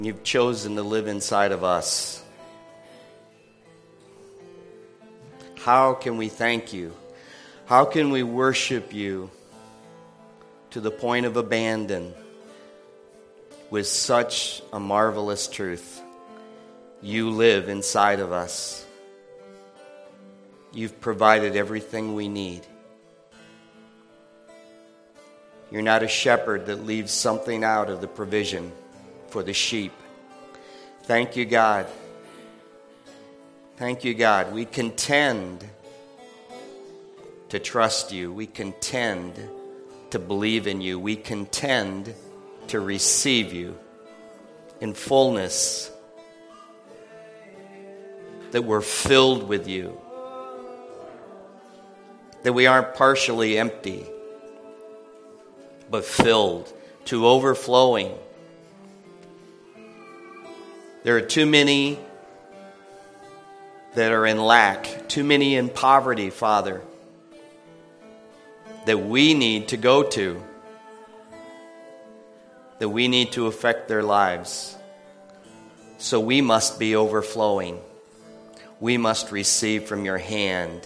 You've chosen to live inside of us. How can we thank you? How can we worship you to the point of abandon with such a marvelous truth? You live inside of us. You've provided everything we need. You're not a shepherd that leaves something out of the provision for the sheep. Thank you, God. Thank you, God. We contend to trust you. We contend to believe in you. We contend to receive you in fullness, that we're filled with you, that we aren't partially empty, but filled to overflowing. There are too many that are in lack, too many in poverty, Father, that we need to go to, that we need to affect their lives. So we must be overflowing. We must receive from your hand.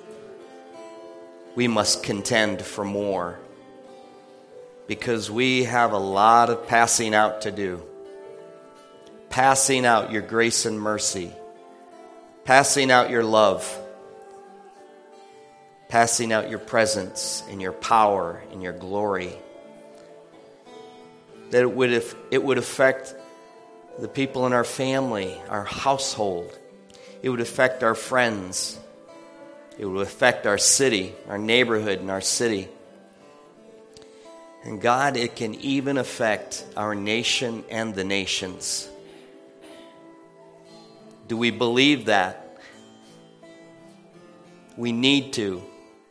We must contend for more, because we have a lot of passing out to do. Passing out your grace and mercy. Passing out your love. Passing out your presence and your power and your glory. That it would affect the people in our family, our household. It would affect our friends. It would affect our city, our neighborhood, and our city. And God, it can even affect our nation and the nations. Do we believe that? We need to.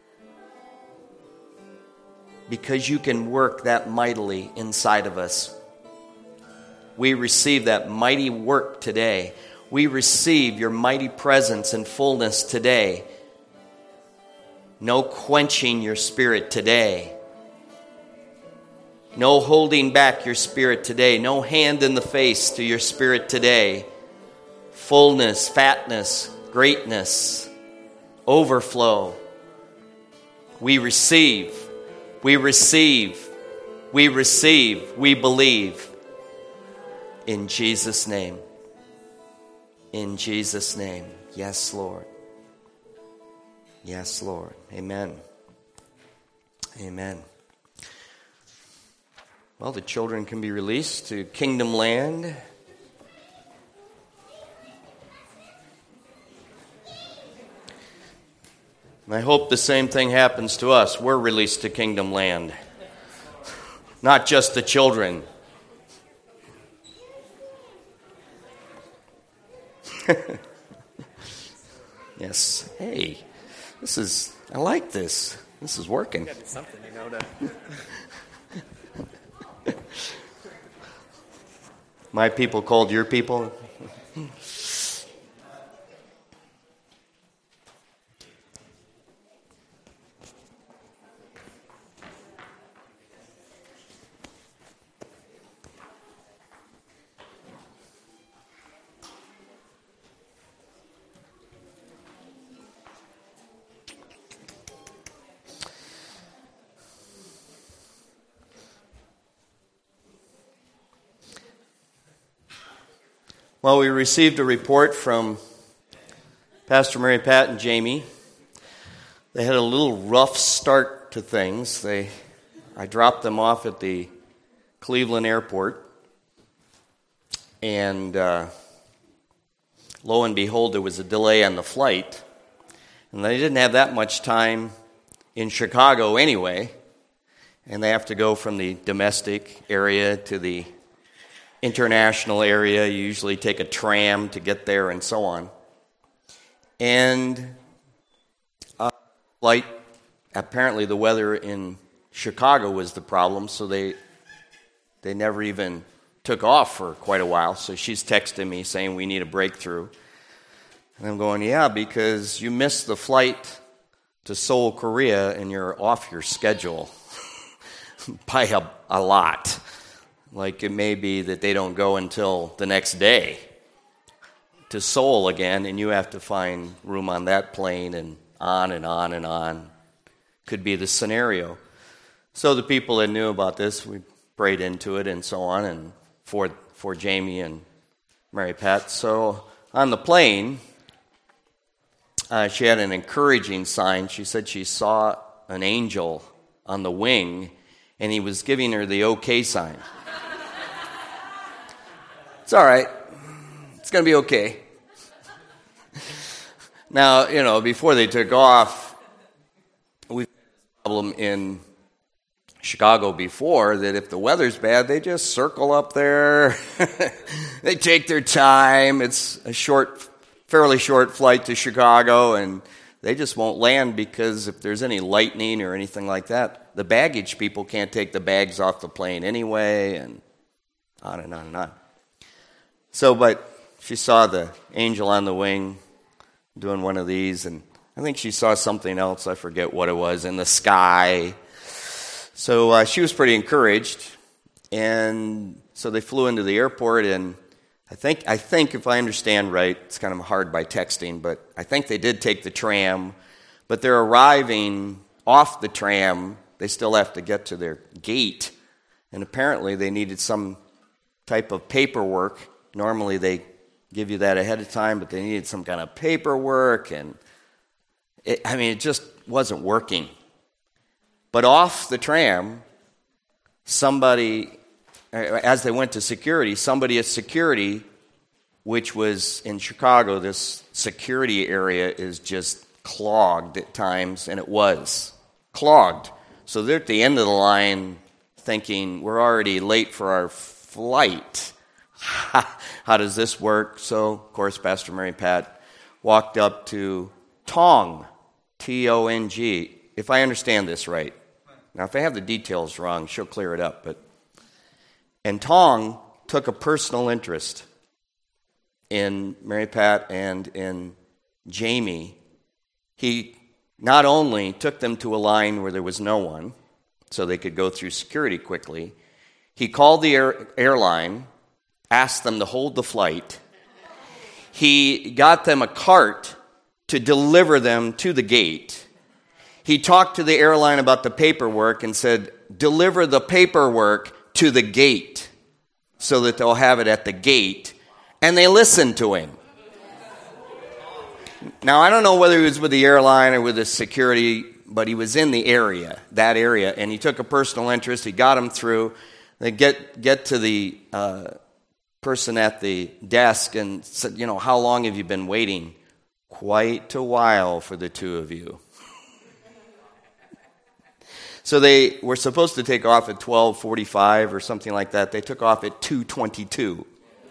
Because you can work that mightily inside of us. We receive that mighty work today. We receive your mighty presence and fullness today. No quenching your spirit today. No holding back your spirit today. No hand in the face to your spirit today. Fullness, fatness, greatness, overflow. We receive, we receive, we receive, we believe. In Jesus' name. In Jesus' name. Yes, Lord. Yes, Lord. Amen. Amen. Well, the children can be released to Kingdom Land. And I hope the same thing happens to us. We're released to Kingdom Land. Not just the children. Yes. Hey, I like this. This is working. Got something, to... My people called your people. Well, we received a report from Pastor Mary Pat and Jamie. They had a little rough start to things. I dropped them off at the Cleveland airport, and lo and behold, there was a delay on the flight, and they didn't have that much time in Chicago anyway, and they have to go from the domestic area to the international area. You usually take a tram to get there and so on. And flight, apparently the weather in Chicago was the problem, so they never even took off for quite a while. So she's texting me saying we need a breakthrough. And I'm going, yeah, because you missed the flight to Seoul, Korea, and you're off your schedule by a lot. Like it may be that they don't go until the next day to Seoul again, and you have to find room on that plane, and on and on and on. Could be the scenario. So the people that knew about this, we prayed into it and so on, and for Jamie and Mary Pat. So on the plane, she had an encouraging sign. She said she saw an angel on the wing, and he was giving her the okay sign. It's all right. It's going to be okay. Now, before they took off, we had a problem in Chicago before that if the weather's bad, they just circle up there. They take their time. It's a fairly short flight to Chicago, and they just won't land because if there's any lightning or anything like that, the baggage people can't take the bags off the plane anyway, and on and on and on. So, but she saw the angel on the wing doing one of these, and I think she saw something else, I forget what it was, in the sky. So she was pretty encouraged, and so they flew into the airport, and I think if I understand right, it's kind of hard by texting, but I think they did take the tram, but they're arriving off the tram. They still have to get to their gate, and apparently they needed some type of paperwork. Normally they give you that ahead of time, but they needed some kind of paperwork, and it just wasn't working. But off the tram, somebody, as they went to security, somebody at security, which was in Chicago, this security area is just clogged at times, and it was clogged. So they're at the end of the line thinking, we're already late for our flight. How does this work? So, of course, Pastor Mary Pat walked up to Tong, T-O-N-G, if I understand this right. Now, if I have the details wrong, she'll clear it up. And Tong took a personal interest in Mary Pat and in Jamie. He not only took them to a line where there was no one, so they could go through security quickly, he called the airline, asked them to hold the flight. He got them a cart to deliver them to the gate. He talked to the airline about the paperwork and said, deliver the paperwork to the gate so that they'll have it at the gate. And they listened to him. Now, I don't know whether he was with the airline or with the security, but he was in the area, that area, and he took a personal interest. He got them through. They get to the person at the desk and said, how long have you been waiting? Quite a while for the two of you. So they were supposed to take off at 12:45 or something like that. They took off at 2:22.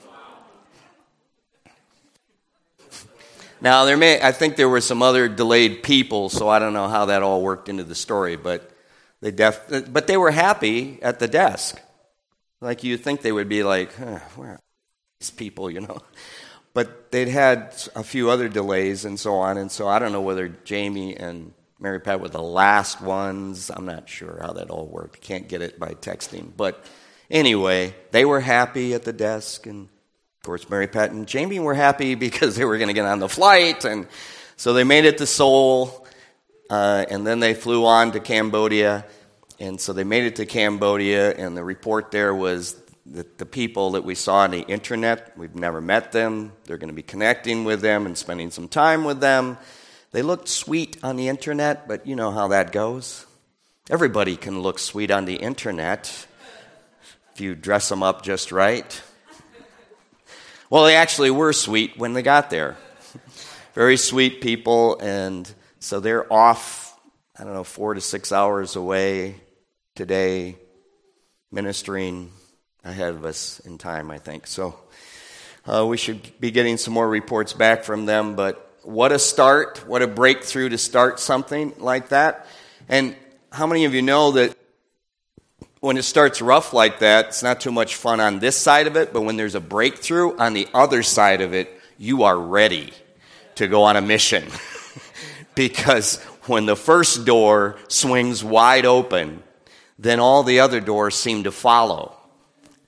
Now, I think there were some other delayed people, so I don't know how that all worked into the story, but they were happy at the desk. Like you'd think they would be like, where are these people, But they'd had a few other delays and so on, and so I don't know whether Jamie and Mary Pat were the last ones. I'm not sure how that all worked. Can't get it by texting. But anyway, they were happy at the desk, and of course Mary Pat and Jamie were happy because they were going to get on the flight, and so they made it to Seoul, and then they flew on to Cambodia. And so they made it to Cambodia, and the report there was that the people that we saw on the internet, we've never met them. They're going to be connecting with them and spending some time with them. They looked sweet on the internet, but you know how that goes. Everybody can look sweet on the internet if you dress them up just right. Well, they actually were sweet when they got there. Very sweet people, and so they're off, 4 to 6 hours away today, ministering ahead of us in time, I think. So we should be getting some more reports back from them, but what a start, what a breakthrough to start something like that. And how many of you know that when it starts rough like that, it's not too much fun on this side of it, but when there's a breakthrough on the other side of it, you are ready to go on a mission. Because when the first door swings wide open, then all the other doors seem to follow.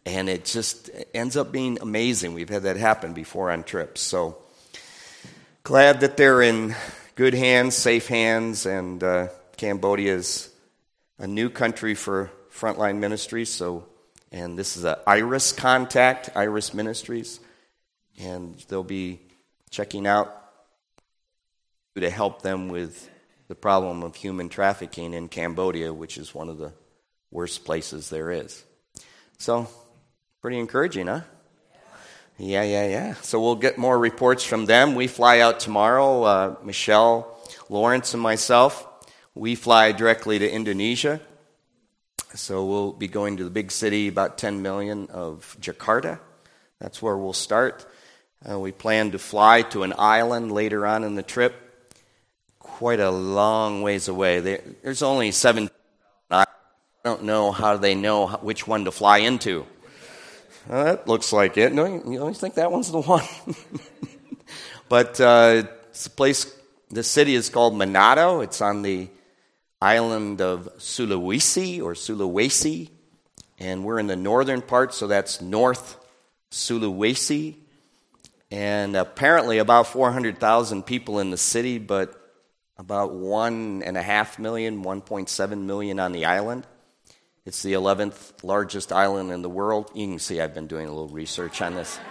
And it just ends up being amazing. We've had that happen before on trips. So glad that they're in good hands, safe hands, and Cambodia is a new country for Frontline Ministries. And this is a IRIS contact, IRIS Ministries, and they'll be checking out to help them with the problem of human trafficking in Cambodia, which is one of the worst places there is. So, pretty encouraging, huh? Yeah. So we'll get more reports from them. We fly out tomorrow, Michelle, Lawrence, and myself. We fly directly to Indonesia. So we'll be going to the big city, about 10 million, of Jakarta. That's where we'll start. We plan to fly to an island later on in the trip, quite a long ways away. There's only 7. I don't know how they know which one to fly into. That looks like it. No, you don't think that one's the one? But it's a place, the city is called Manado. It's on the island of Sulawesi, and we're in the northern part, so that's North Sulawesi. And apparently about 400,000 people in the city, but about 1.5 million, 1.7 million on the island. It's the 11th largest island in the world. You can see I've been doing a little research on this.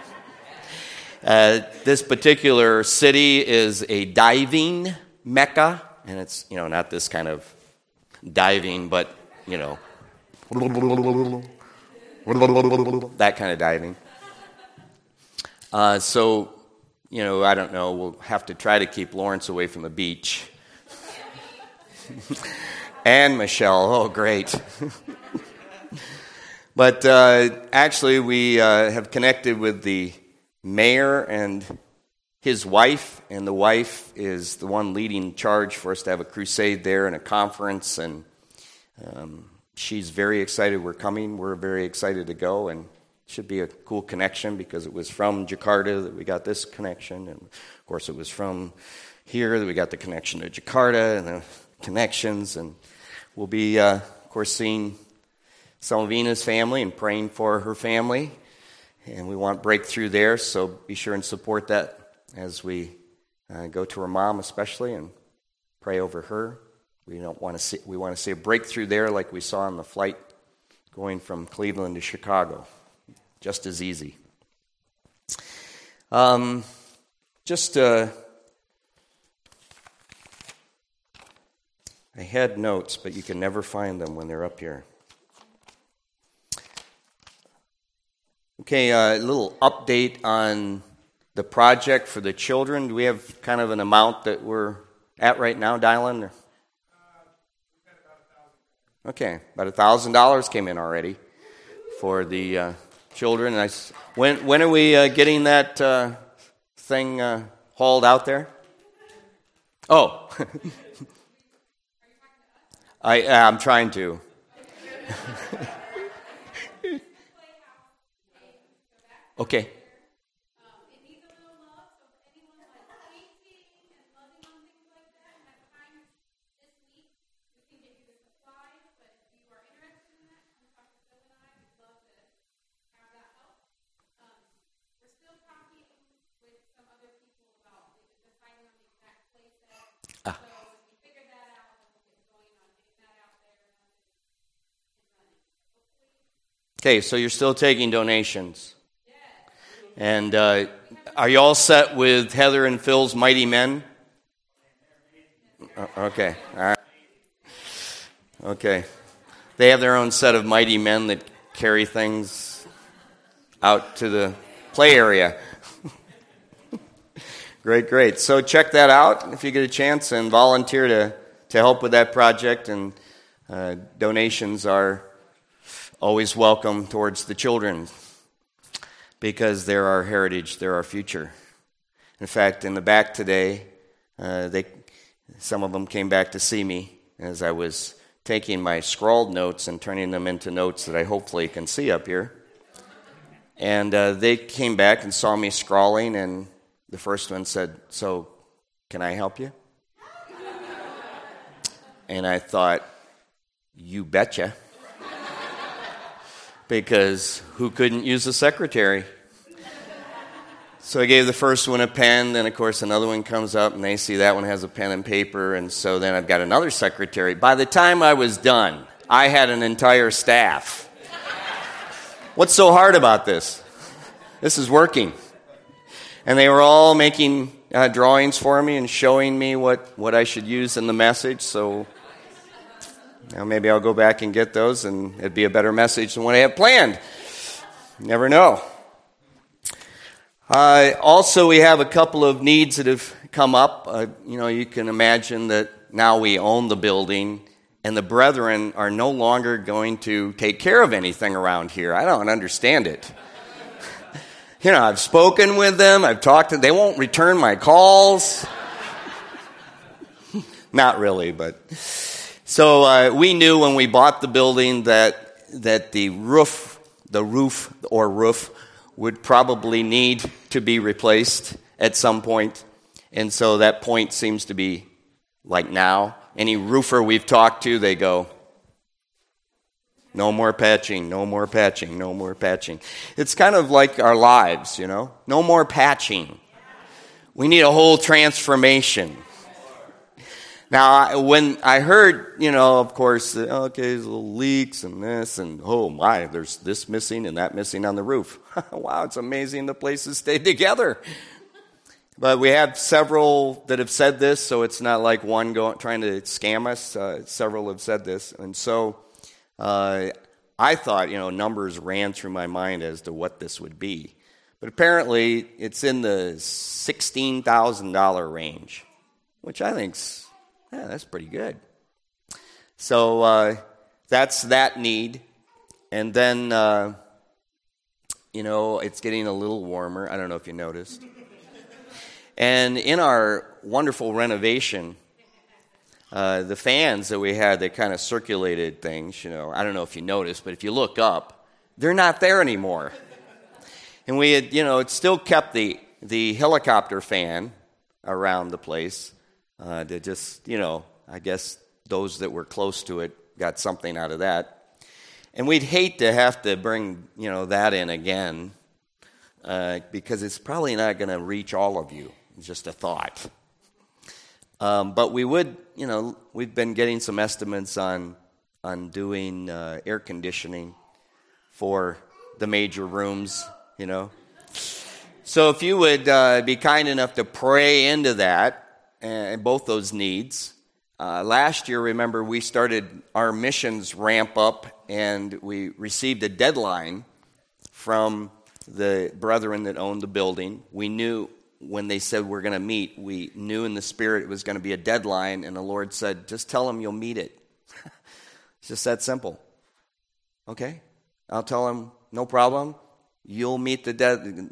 This particular city is a diving mecca, and it's, not this kind of diving, but, that kind of diving. So, I don't know. We'll have to try to keep Lawrence away from the beach. And Michelle. Oh, great. But actually, we have connected with the mayor and his wife, and the wife is the one leading charge for us to have a crusade there and a conference, and she's very excited we're coming. We're very excited to go, and it should be a cool connection because it was from Jakarta that we got this connection, and of course it was from here that we got the connection to Jakarta and the connections, and we'll be, of course, seeing some of Ina's family and praying for her family, and we want breakthrough there, so be sure and support that as we go to her mom especially and pray over her. We want to see a breakthrough there like we saw on the flight going from Cleveland to Chicago. Just as easy. I had notes, but you can never find them when they're up here. Okay, a little update on the project for the children. Do we have kind of an amount that we're at right now, Dylan? Okay, about $1,000 came in already for the children. When are we getting that thing hauled out there? Oh, I'm trying to. Okay. Okay, so you're still taking donations. And are you all set with Heather and Phil's Mighty Men? Okay, all right. Okay. They have their own set of mighty men that carry things out to the play area. Great. So check that out if you get a chance and volunteer to help with that project. And donations are always welcome towards the children because they're our heritage, they're our future. In fact, in the back today, some of them came back to see me as I was taking my scrawled notes and turning them into notes that I hopefully can see up here. And they came back and saw me scrawling, and the first one said, "So, can I help you?" And I thought, you betcha. because who couldn't use a secretary? So I gave the first one a pen, then of course another one comes up and they see that one has a pen and paper, and so then I've got another secretary. By the time I was done, I had an entire staff. What's so hard about this? This is working. And they were all making drawings for me and showing me what I should use in the message, so now maybe I'll go back and get those and it'd be a better message than what I have planned. Never know. Also, we have a couple of needs that have come up. You can imagine that now we own the building, and the brethren are no longer going to take care of anything around here. I don't understand it. I've spoken with them. I've talked to them. They won't return my calls. Not really, but... So we knew when we bought the building that the roof would probably need to be replaced at some point. And so that point seems to be like now. Any roofer we've talked to, they go, no more patching, no more patching, no more patching. It's kind of like our lives, no more patching. We need a whole transformation. Now, when I heard, of course, okay, there's little leaks and this, and oh my, there's this missing and that missing on the roof. Wow, it's amazing the places stayed together. But we have several that have said this, so it's not like one trying to scam us. Several have said this. And so I thought, numbers ran through my mind as to what this would be. But apparently, it's in the $16,000 range, which I think's... yeah, that's pretty good. So that's that need. And then, it's getting a little warmer. I don't know if you noticed. And in our wonderful renovation, the fans that we had that kind of circulated things, I don't know if you noticed, but if you look up, they're not there anymore. And we had, it still kept the helicopter fan around the place. To just, I guess those that were close to it got something out of that. And we'd hate to have to bring, that in again, because it's probably not going to reach all of you. It's just a thought. But we would, we've been getting some estimates on doing air conditioning for the major rooms, So if you would be kind enough to pray into that, and both those needs. Last year, remember, we started our missions ramp up, and we received a deadline from the brethren that owned the building. We knew when they said we're going to meet, we knew in the Spirit it was going to be a deadline, and the Lord said, just tell them you'll meet it. It's just that simple. Okay, I'll tell them, no problem. You'll meet the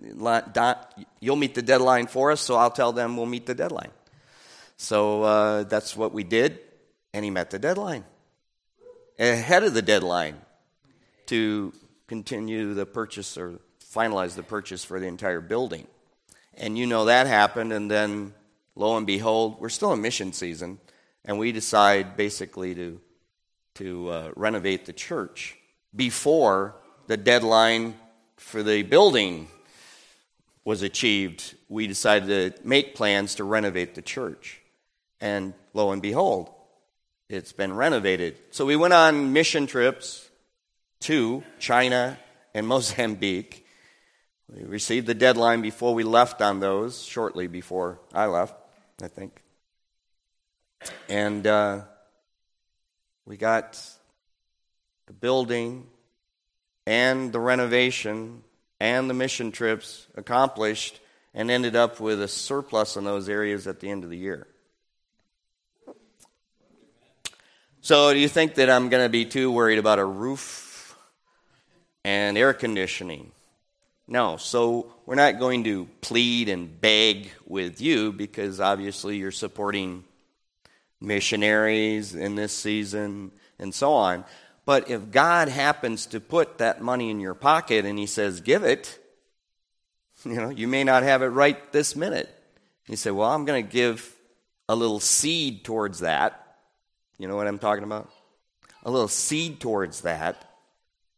deadline for us, so I'll tell them we'll meet the deadline. So that's what we did, and he met the deadline. Ahead of the deadline to continue the purchase or finalize the purchase for the entire building. And that happened, and then lo and behold, we're still in mission season, and we decide basically to renovate the church before the deadline for the building was achieved. We decided to make plans to renovate the church. And lo and behold, it's been renovated. So we went on mission trips to China and Mozambique. We received the deadline before we left on those, shortly before I left, I think. And we got the building and the renovation and the mission trips accomplished and ended up with a surplus in those areas at the end of the year. So do you think that I'm going to be too worried about a roof and air conditioning? No. So we're not going to plead and beg with you because obviously you're supporting missionaries in this season and so on. But if God happens to put that money in your pocket and he says, give it, you may not have it right this minute. You say, well, I'm going to give a little seed towards that. You know what I'm talking about? A little seed towards that.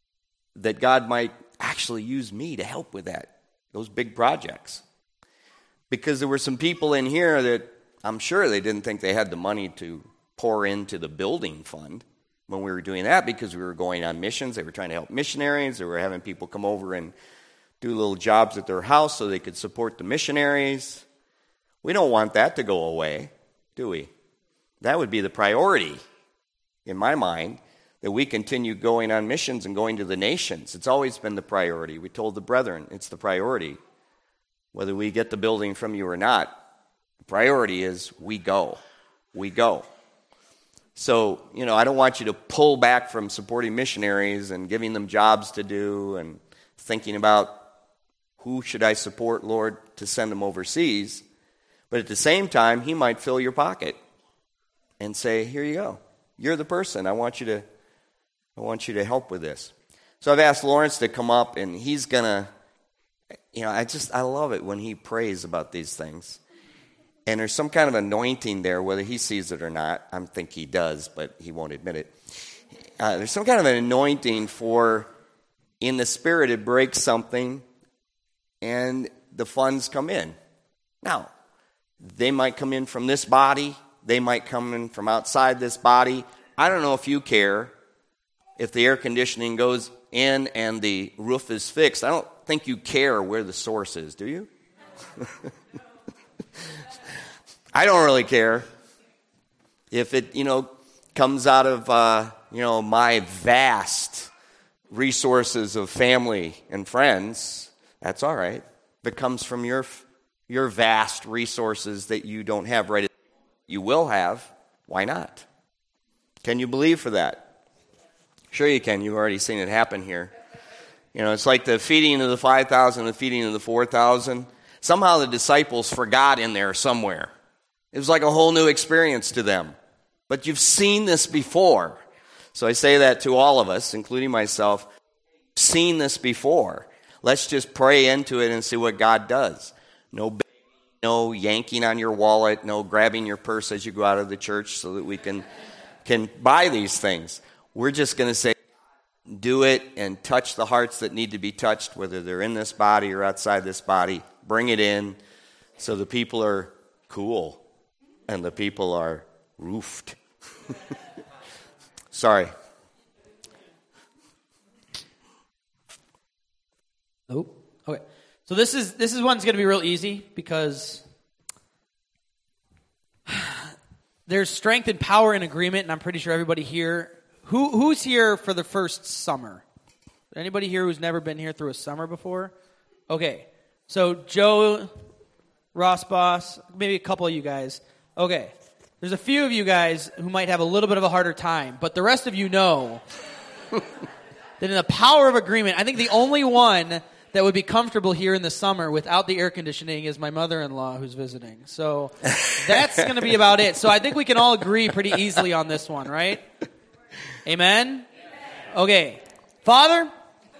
that God might actually use me to help with those big projects. Because there were some people in here that I'm sure they didn't think they had the money to pour into the building fund when we were doing that, because we were going on missions. They were trying to help missionaries. They were having people come over and do little jobs at their house so they could support the missionaries. We don't want that to go away, do we? That would be the priority, in my mind, that we continue going on missions and going to the nations. It's always been the priority. We told the brethren it's the priority. Whether we get the building from you or not, the priority is we go. We go. So, I don't want you to pull back from supporting missionaries and giving them jobs to do and thinking about who should I support, Lord, to send them overseas. But at the same time, he might fill your pocket and say, here you go. You're the person. I want you to help with this. So I've asked Lawrence to come up, and he's going to, I love it when he prays about these things. And there's some kind of anointing there, whether he sees it or not. I think he does, but he won't admit it. There's some kind of an anointing for, in the Spirit, it breaks something, and the funds come in. Now, they might come in from this body. They might come in from outside this body. I don't know if you care if the air conditioning goes in and the roof is fixed. I don't think you care where the source is, do you? I don't really care if it, comes out of, my vast resources of family and friends. That's all right. If it comes from your vast resources that you don't have right, you will have, why not? Can you believe for that? Sure you can. You've already seen it happen here. It's like the feeding of the 5,000, the feeding of the 4,000. Somehow the disciples forgot in there somewhere. It was like a whole new experience to them. But you've seen this before. So I say that to all of us, including myself. Seen this before. Let's just pray into it and see what God does. No yanking on your wallet, no grabbing your purse as you go out of the church so that we can buy these things. We're just going to say, do it and touch the hearts that need to be touched, whether they're in this body or outside this body. Bring it in so the people are cool and the people are roofed. Sorry. Oh, okay. So this is one's going to be real easy because there's strength and power in agreement, and I'm pretty sure everybody here. Who's here for the first summer? Anybody here who's never been here through a summer before? Okay. So Joe, Ross Boss, maybe a couple of you guys. Okay. There's a few of you guys who might have a little bit of a harder time, but the rest of you know that in the power of agreement, I think the only one that would be comfortable here in the summer without the air conditioning is my mother-in-law who's visiting. So that's going to be about it. So I think we can all agree pretty easily on this one, right? Amen? Okay. Father,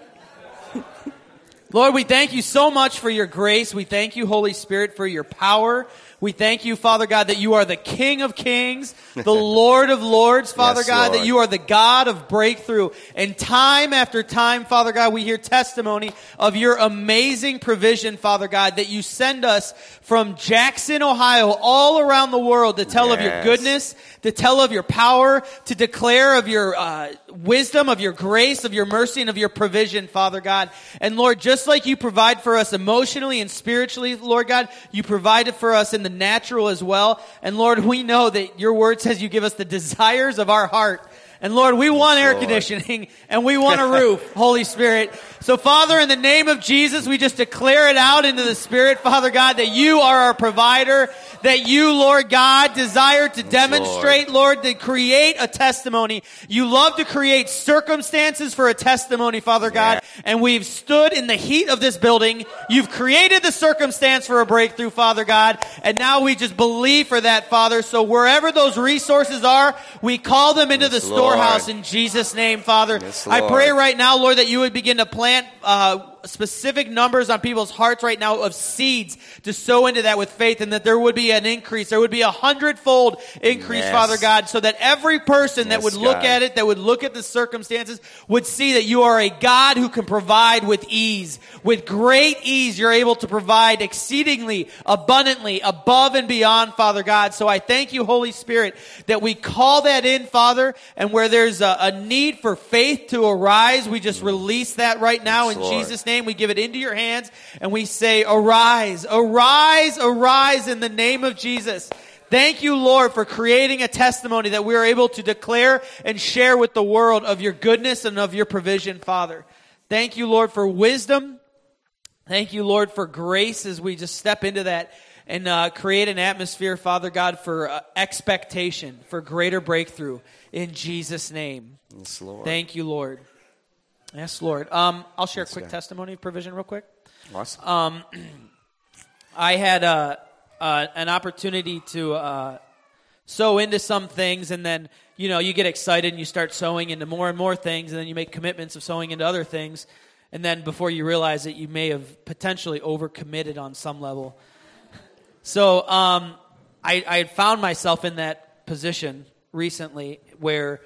Lord, we thank you so much for your grace. We thank you, Holy Spirit, for your power. We thank you, Father God, that you are the King of Kings, the Lord of Lords, Father Yes, God, Lord. that you are the God of breakthrough. And time after time, Father God, we hear testimony of your amazing provision, Father God, that you send us from Jackson, Ohio, all around the world to tell of your Yes. goodness, to tell of your power, to declare of your wisdom, of your grace, of your mercy, and of your provision, Father God. And Lord, just like you provide for us emotionally and spiritually, Lord God, you provided for us in the natural as well. And Lord, we know that your word says you give us the desires of our heart. And Lord, we want air Lord. conditioning and we want a roof, Holy Spirit. So Father, in the name of Jesus, we just declare it out into the Spirit, Father God, that you are our provider, that you, Lord God, desire to demonstrate, Lord, to create a testimony. You love to create circumstances for a testimony, Father God. And we've stood in the heat of this building. You've created the circumstance for a breakthrough, Father God. And now we just believe for that, Father. So wherever those resources are, we call them into the Lord. storehouse in Jesus' name, Father. Yes, I Lord. pray right now, Lord, that you would begin to plant specific numbers on people's hearts right now of seeds to sow into that with faith, and that there would be an increase. There would be 100-fold increase, Yes. Father God, so that every person that Yes, would look God. at it, that would look at the circumstances, would see that you are a God who can provide with ease. With great ease, you're able to provide exceedingly, abundantly, above and beyond, Father God. So I thank you, Holy Spirit, that we call that in, Father, and where there's a need for faith to arise, we just release that right now Yes, in Lord. Jesus' name. We give it into your hands, and we say, arise, arise, arise in the name of Jesus. Thank you, Lord, for creating a testimony that we are able to declare and share with the world of your goodness and of your provision, Father. Thank you, Lord, for wisdom. Thank you, Lord, for grace as we just step into that and create an atmosphere, Father God, for expectation, for greater breakthrough in Jesus' name. Yes, Lord. Thank you, Lord. Yes, Lord. I'll share a Yes, quick God. testimony of provision real quick. Awesome. I had an opportunity to sow into some things, and then, you get excited and you start sowing into more and more things, and then you make commitments of sowing into other things, and then before you realize it, you may have potentially overcommitted on some level. So I had found myself in that position recently where,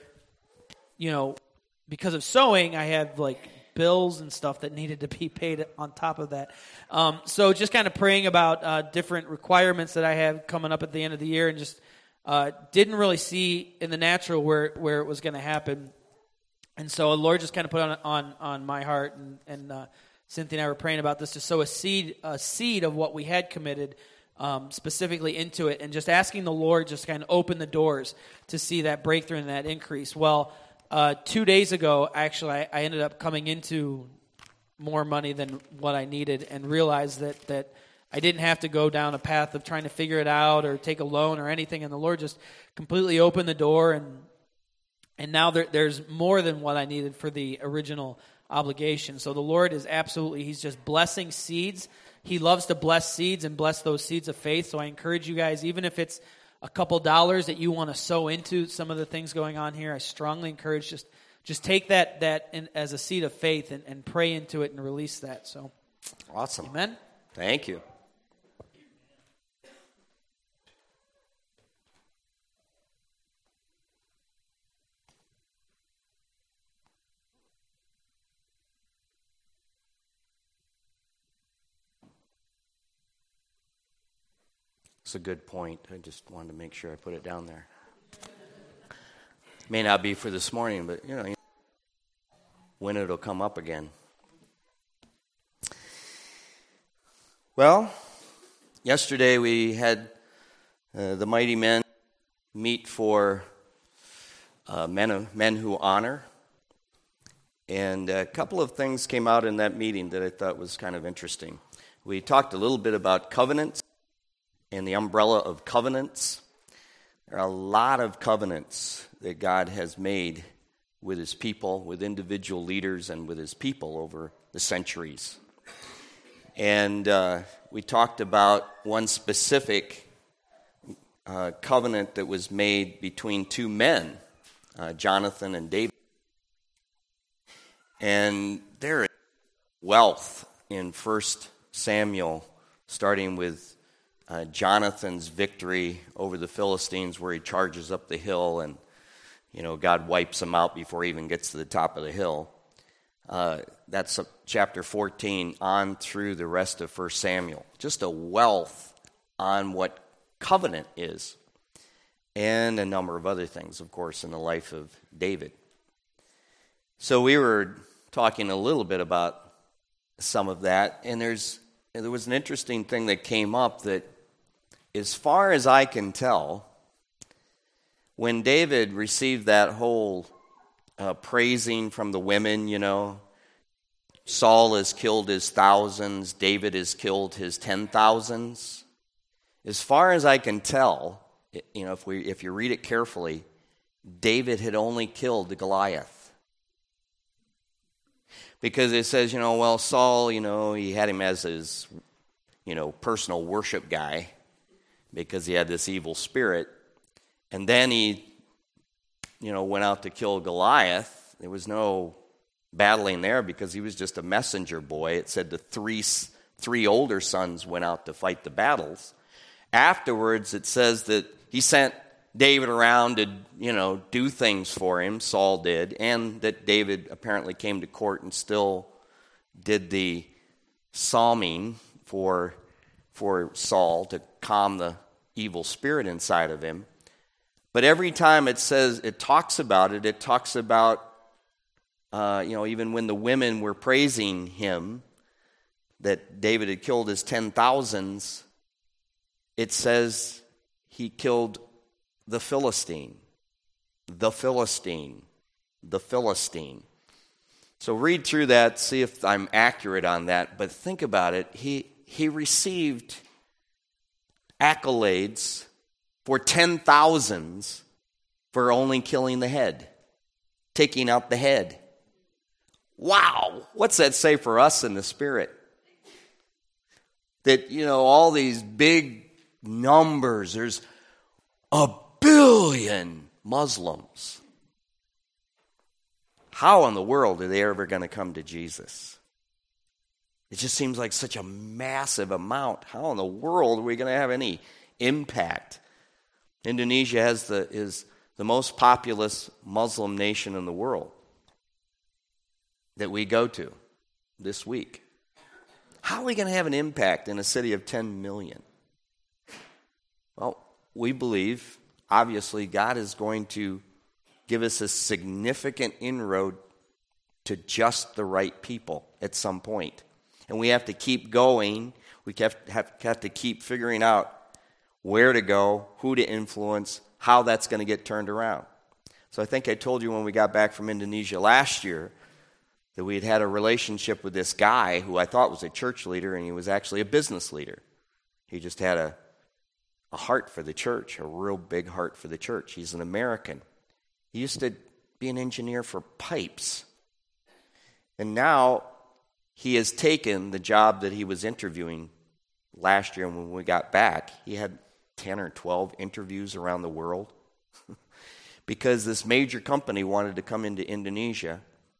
because of sowing, I had bills and stuff that needed to be paid on top of that. So just kind of praying about different requirements that I have coming up at the end of the year, and just didn't really see in the natural where it was going to happen. And so the Lord just kind of put on my heart, and Cynthia and I were praying about this, to sow a seed of what we had committed specifically into it, and just asking the Lord just kind of open the doors to see that breakthrough and that increase. Well, 2 days ago, actually, I ended up coming into more money than what I needed, and realized that I didn't have to go down a path of trying to figure it out or take a loan or anything, and the Lord just completely opened the door, and now there's more than what I needed for the original obligation. So the Lord is absolutely, He's just blessing seeds. He loves to bless seeds and bless those seeds of faith. So I encourage you guys, even if it's a couple dollars that you want to sow into some of the things going on here, I strongly encourage just take that in, as a seed of faith, and pray into it and release that. So, Awesome. amen. Thank you. It's a good point. I just wanted to make sure I put it down there. May not be for this morning, but when it'll come up again. Well, yesterday we had the mighty men meet for men who honor, and a couple of things came out in that meeting that I thought was kind of interesting. We talked a little bit about covenants and the umbrella of covenants. There are a lot of covenants that God has made with His people, with individual leaders, and with His people over the centuries. And we talked about one specific covenant that was made between two men, Jonathan and David. And there is wealth in 1 Samuel, starting with Jonathan's victory over the Philistines, where he charges up the hill and, God wipes him out before he even gets to the top of the hill. That's chapter 14 on through the rest of 1 Samuel. Just a wealth on what covenant is, and a number of other things, of course, in the life of David. So we were talking a little bit about some of that, and there was an interesting thing that came up that, as far as I can tell, when David received that whole praising from the women, Saul has killed his thousands, David has killed his 10,000s. As far as I can tell, if you read it carefully, David had only killed the Goliath. Because it says, Saul, he had him as his, personal worship guy, because he had this evil spirit. And then he, went out to kill Goliath. There was no battling there because he was just a messenger boy. It said the three older sons went out to fight the battles. Afterwards, it says that he sent David around to, do things for him. Saul did. And that David apparently came to court and still did the psalming for Saul to calm the evil spirit inside of him. But every time it talks about, even when the women were praising him, that David had killed his 10,000s, it says he killed the Philistine. The Philistine. The Philistine. So read through that, see if I'm accurate on that. But think about it. He received accolades for 10,000s for only killing the head, taking out the head. Wow! What's that say for us in the spirit? That, all these big numbers, there's 1 billion Muslims. How in the world are they ever going to come to Jesus? It just seems like such a massive amount. How in the world are we going to have any impact? Indonesia is the most populous Muslim nation in the world that we go to this week. How are we going to have an impact in a city of 10 million? Well, we believe, obviously, God is going to give us a significant inroad to just the right people at some point. And we have to keep going. We have to keep figuring out where to go, who to influence, how that's going to get turned around. So I think I told you when we got back from Indonesia last year that we had a relationship with this guy who I thought was a church leader, and he was actually a business leader. He just had a heart for the church, a real big heart for the church. He's an American. He used to be an engineer for pipes. And now he has taken the job that he was interviewing last year, and when we got back, he had 10 or 12 interviews around the world because this major company wanted to come into Indonesia,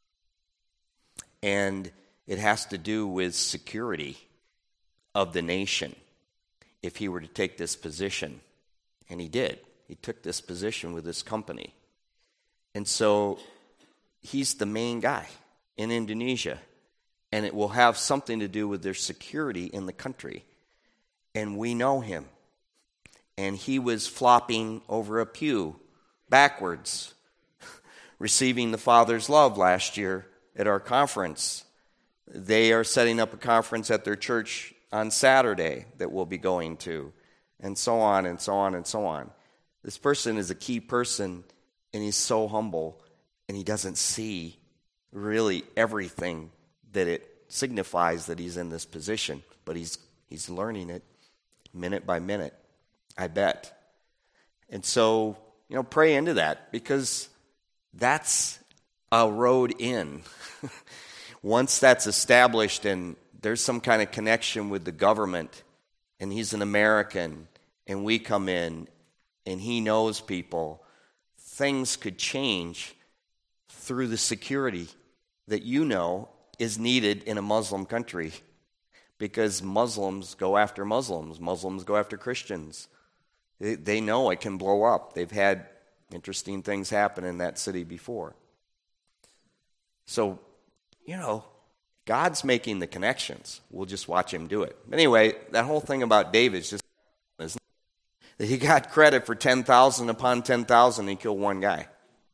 and it has to do with security of the nation if he were to take this position. And he did. He took this position with this company. And so he's the main guy in Indonesia, and it will have something to do with their security in the country. And we know him. And he was flopping over a pew backwards, receiving the Father's love last year at our conference. They are setting up a conference at their church on Saturday that we'll be going to, and so on and so on and so on. This person is a key person, and he's so humble, and he doesn't see really everything that it signifies that he's in this position, but he's learning it minute by minute, I bet. And so, pray into that, because that's a road in. Once that's established and there's some kind of connection with the government, and he's an American, and we come in, and he knows people, things could change through the security that is needed in a Muslim country, because Muslims go after Muslims. Muslims go after Christians. They know it can blow up. They've had interesting things happen in that city before. So, God's making the connections. We'll just watch him do it. Anyway, that whole thing about David's just that he got credit for 10,000 upon 10,000 and he killed one guy.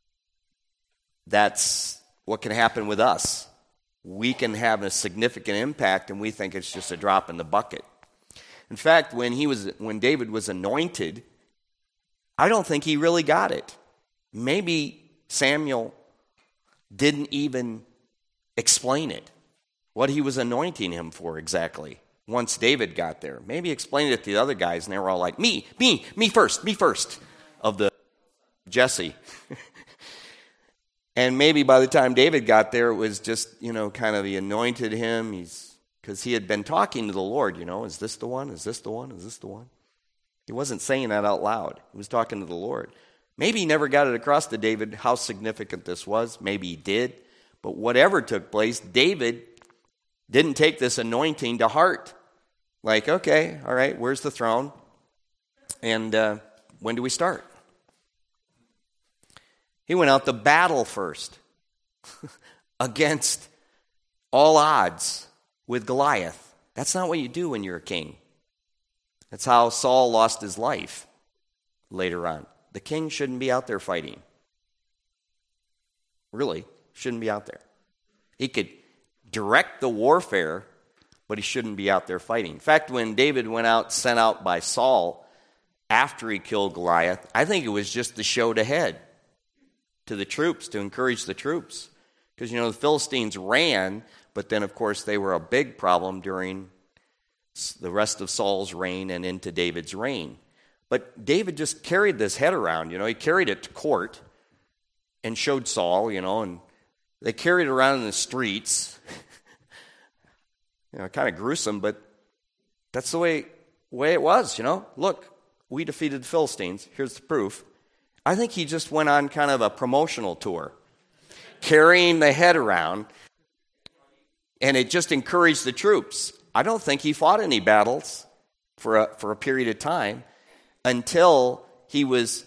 That's what can happen with us. We can have a significant impact, and we think it's just a drop in the bucket. In fact, when David was anointed, I don't think he really got it. Maybe Samuel didn't even explain it, what he was anointing him for exactly, once David got there. Maybe explained it to the other guys, and they were all like, me first, of the Jesse. And maybe by the time David got there, it was just, kind of he anointed him. Because he had been talking to the Lord, is this the one? Is this the one? Is this the one? He wasn't saying that out loud. He was talking to the Lord. Maybe he never got it across to David how significant this was. Maybe he did. But whatever took place, David didn't take this anointing to heart. Like, okay, all right, where's the throne? And when do we start? He went out to battle first against all odds with Goliath. That's not what you do when you're a king. That's how Saul lost his life later on. The king shouldn't be out there fighting. Really, shouldn't be out there. He could direct the warfare, but he shouldn't be out there fighting. In fact, when David went out, sent out by Saul after he killed Goliath, I think it was just the show to head to the troops, to encourage the troops. Because, the Philistines ran, but then, of course, they were a big problem during the rest of Saul's reign and into David's reign. But David just carried this head around, he carried it to court and showed Saul, and they carried it around in the streets. Kind of gruesome, but that's the way it was, Look, we defeated the Philistines. Here's the proof. I think he just went on kind of a promotional tour, carrying the head around, and it just encouraged the troops. I don't think he fought any battles for a period of time until he was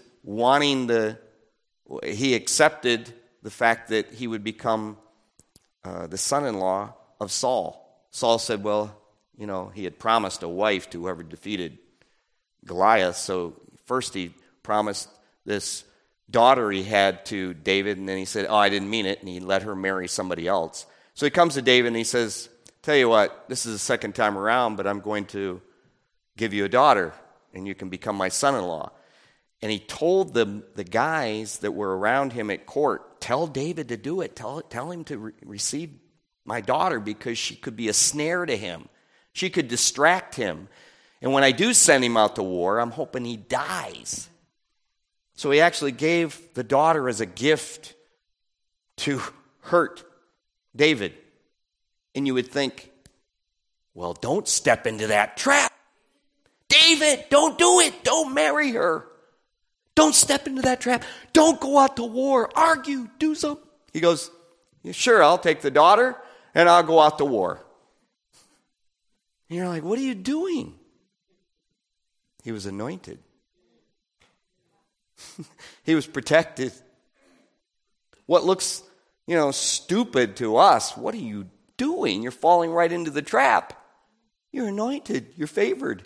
he accepted the fact that he would become the son-in-law of Saul. Saul said, well, he had promised a wife to whoever defeated Goliath. So first he promised this daughter he had to David, and then he said, I didn't mean it, and he let her marry somebody else. So he comes to David and he says, tell you what, this is the second time around, but I'm going to give you a daughter, and you can become my son-in-law. And he told the guys that were around him at court, tell David to do it. Tell him to receive my daughter, because she could be a snare to him. She could distract him. And when I do send him out to war, I'm hoping he dies. So he actually gave the daughter as a gift to hurt David. And you would think, well, don't step into that trap. David, don't do it. Don't marry her. Don't step into that trap. Don't go out to war. Argue. Do something. He goes, sure, I'll take the daughter and I'll go out to war. And you're like, what are you doing? He was anointed. He was protected. What looks, stupid to us, what are you doing? You're falling right into the trap. You're anointed. You're favored.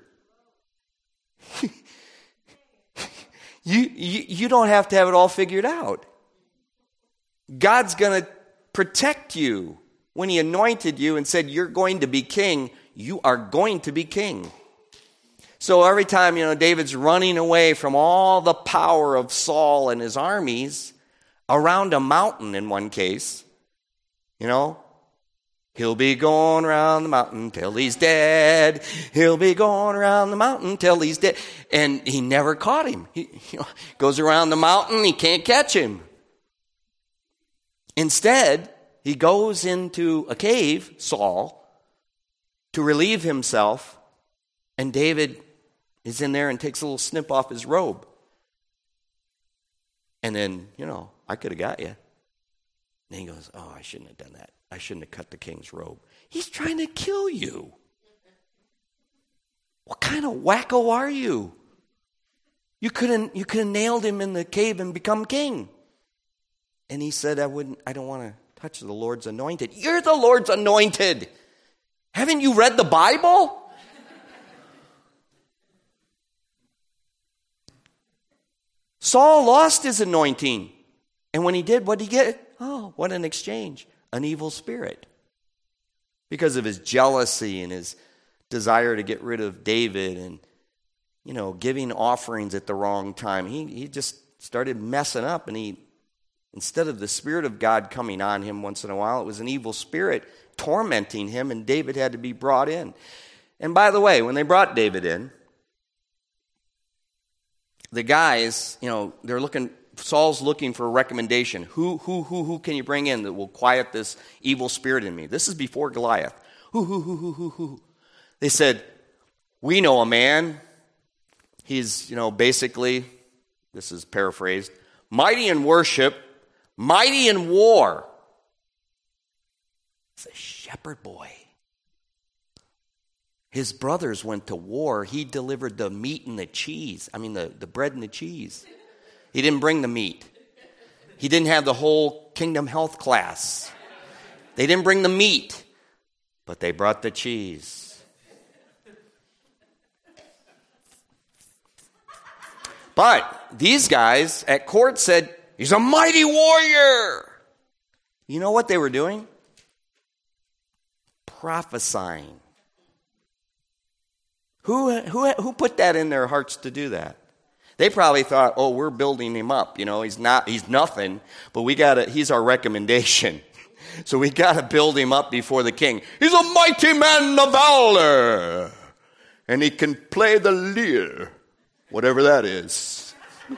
You don't have to have it all figured out. God's going to protect you. When he anointed you and said, you're going to be king, you are going to be king. So every time, David's running away from all the power of Saul and his armies around a mountain in one case, he'll be going around the mountain till he's dead. He'll be going around the mountain till he's dead. And he never caught him. He goes around the mountain, he can't catch him. Instead, he goes into a cave, Saul, to relieve himself, and David is in there and takes a little snip off his robe. And then, I could have got you. And he goes, I shouldn't have done that. I shouldn't have cut the king's robe. He's trying to kill you. What kind of wacko are you? You could have nailed him in the cave and become king. And he said, I don't want to touch the Lord's anointed. You're the Lord's anointed. Haven't you read the Bible? Saul lost his anointing. And when he did, what did he get? Oh, what an exchange. An evil spirit. Because of his jealousy and his desire to get rid of David and, giving offerings at the wrong time. He just started messing up, and instead of the Spirit of God coming on him once in a while, it was an evil spirit tormenting him, and David had to be brought in. And by the way, when they brought David in, the guys, Saul's looking for a recommendation. Who can you bring in that will quiet this evil spirit in me? This is before Goliath. Who? They said, we know a man. He's, basically, this is paraphrased, mighty in worship, mighty in war. He's a shepherd boy. His brothers went to war. He delivered the meat and the cheese. I mean, the bread and the cheese. He didn't bring the meat. He didn't have the whole Kingdom Health class. They didn't bring the meat, but they brought the cheese. But these guys at court said, he's a mighty warrior. You know what they were doing? Prophesying. Who put that in their hearts to do that? They probably thought, oh, we're building him up. You know, he's nothing, but he's our recommendation. So we got to build him up before the king. He's a mighty man of valor. And he can play the lyre, whatever that is.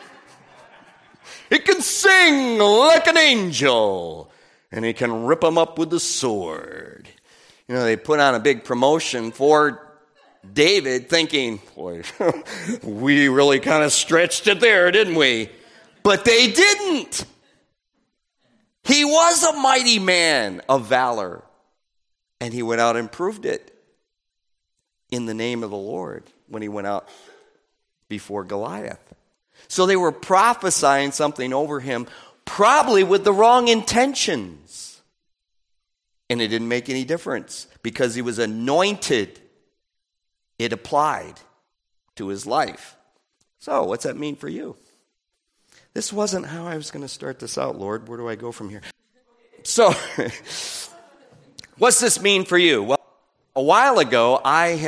He can sing like an angel. And he can rip them up with the sword. You know, they put on a big promotion for David, thinking, boy, we really kind of stretched it there, didn't we? But they didn't. He was a mighty man of valor. And he went out and proved it in the name of the Lord when he went out before Goliath. So they were prophesying something over him, probably with the wrong intentions. And it didn't make any difference because he was anointed. It applied to his life. So what's that mean for you? This wasn't how I was going to start this out, Lord. Where do I go from here? So what's this mean for you? Well, a while ago,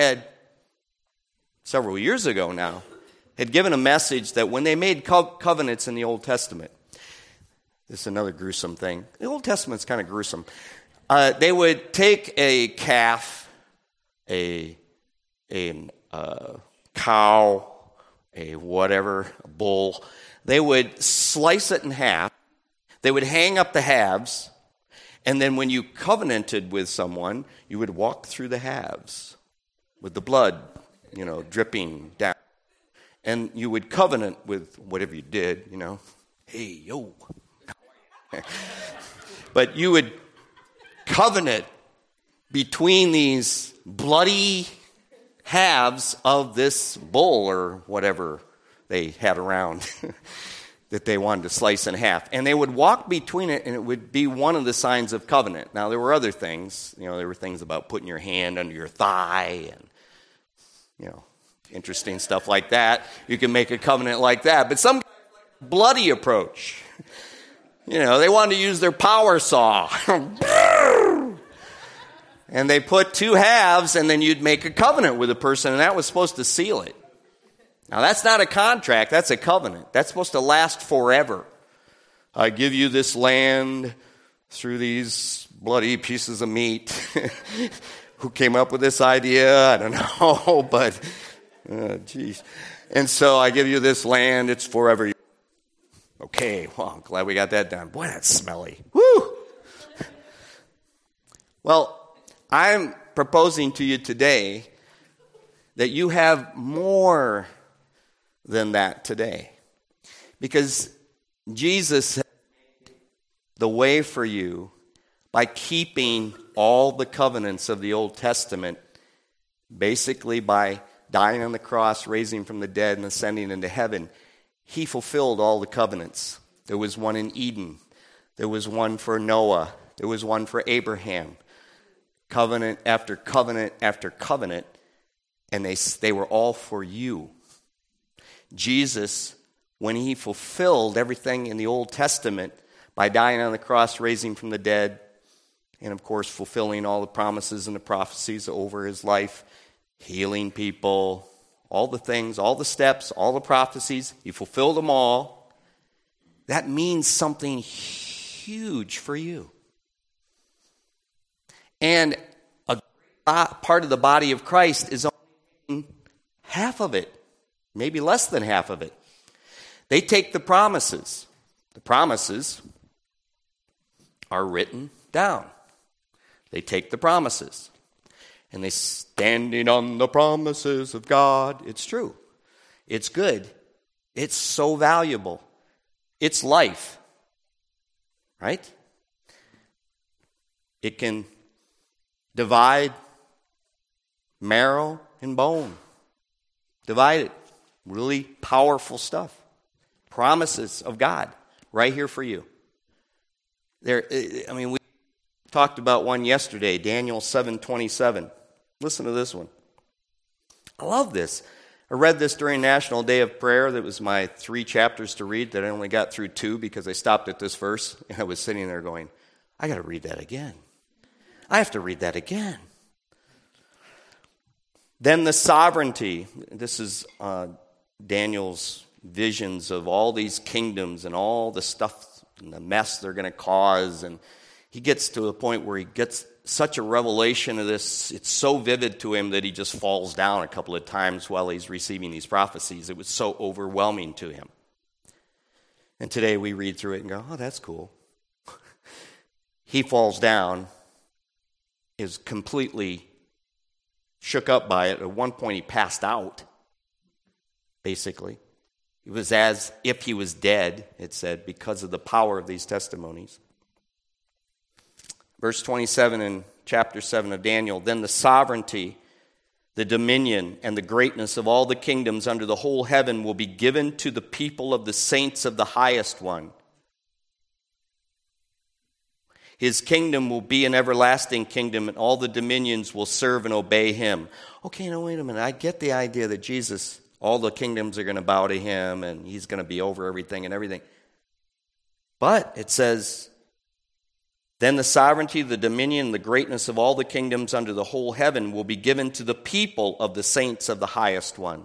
several years ago now, had given a message that when they made covenants in the Old Testament, this is another gruesome thing. The Old Testament's kind of gruesome. They would take a calf, a cow, a bull. They would slice it in half. They would hang up the halves. And then when you covenanted with someone, you would walk through the halves with the blood, dripping down. And you would covenant with whatever you did, Hey, yo. But you would covenant between these bloody halves of this bull or whatever they had around that they wanted to slice in half. And they would walk between it, and it would be one of the signs of covenant. Now, there were other things. There were things about putting your hand under your thigh and, interesting stuff like that. You can make a covenant like that. But some bloody approach. They wanted to use their power saw. And they put two halves, and then you'd make a covenant with a person, and that was supposed to seal it. Now, that's not a contract. That's a covenant. That's supposed to last forever. I give you this land through these bloody pieces of meat. Who came up with this idea? I don't know, but, geez. And so I give you this land. It's forever. Okay, well, I'm glad we got that done. Boy, that's smelly. Woo! Well, I'm proposing to you today that you have more than that today. Because Jesus has made the way for you by keeping all the covenants of the Old Testament, basically by dying on the cross, raising from the dead, and ascending into heaven. He fulfilled all the covenants. There was one in Eden. There was one for Noah. There was one for Abraham. Covenant after covenant after covenant, and they were all for you. Jesus, when he fulfilled everything in the Old Testament by dying on the cross, raising from the dead, and of course fulfilling all the promises and the prophecies over his life, healing people, all the things, all the steps, all the prophecies, he fulfilled them all. That means something huge for you. And a part of the body of Christ is only half of it, maybe less than half of it. They take the promises. The promises are written down. They take the promises. And they standing on the promises of God. It's true. It's good. It's so valuable. It's life. Right? It can divide marrow and bone. Divide it. Really powerful stuff. Promises of God right here for you. We talked about one yesterday, Daniel 7:27. Listen to this one. I love this. I read this during National Day of Prayer. That was my 3 chapters to read that I only got through 2 because I stopped at this verse. And I was sitting there going, I got to read that again. I have to read that again. Then the sovereignty. This is Daniel's visions of all these kingdoms and all the stuff and the mess they're going to cause. And he gets to a point where he gets such a revelation of this. It's so vivid to him that he just falls down a couple of times while he's receiving these prophecies. It was so overwhelming to him. And today we read through it and go, oh, that's cool. He falls down, is completely shook up by it. At one point he passed out, basically. It was as if he was dead, it said, because of the power of these testimonies. Verse 27 in chapter 7 of Daniel, then the sovereignty, the dominion, and the greatness of all the kingdoms under the whole heaven will be given to the people of the saints of the highest one. His kingdom will be an everlasting kingdom, and all the dominions will serve and obey him. Okay, now wait a minute. I get the idea that Jesus, all the kingdoms are going to bow to him, and he's going to be over everything and everything. But it says, then the sovereignty, the dominion, the greatness of all the kingdoms under the whole heaven will be given to the people of the saints of the highest one.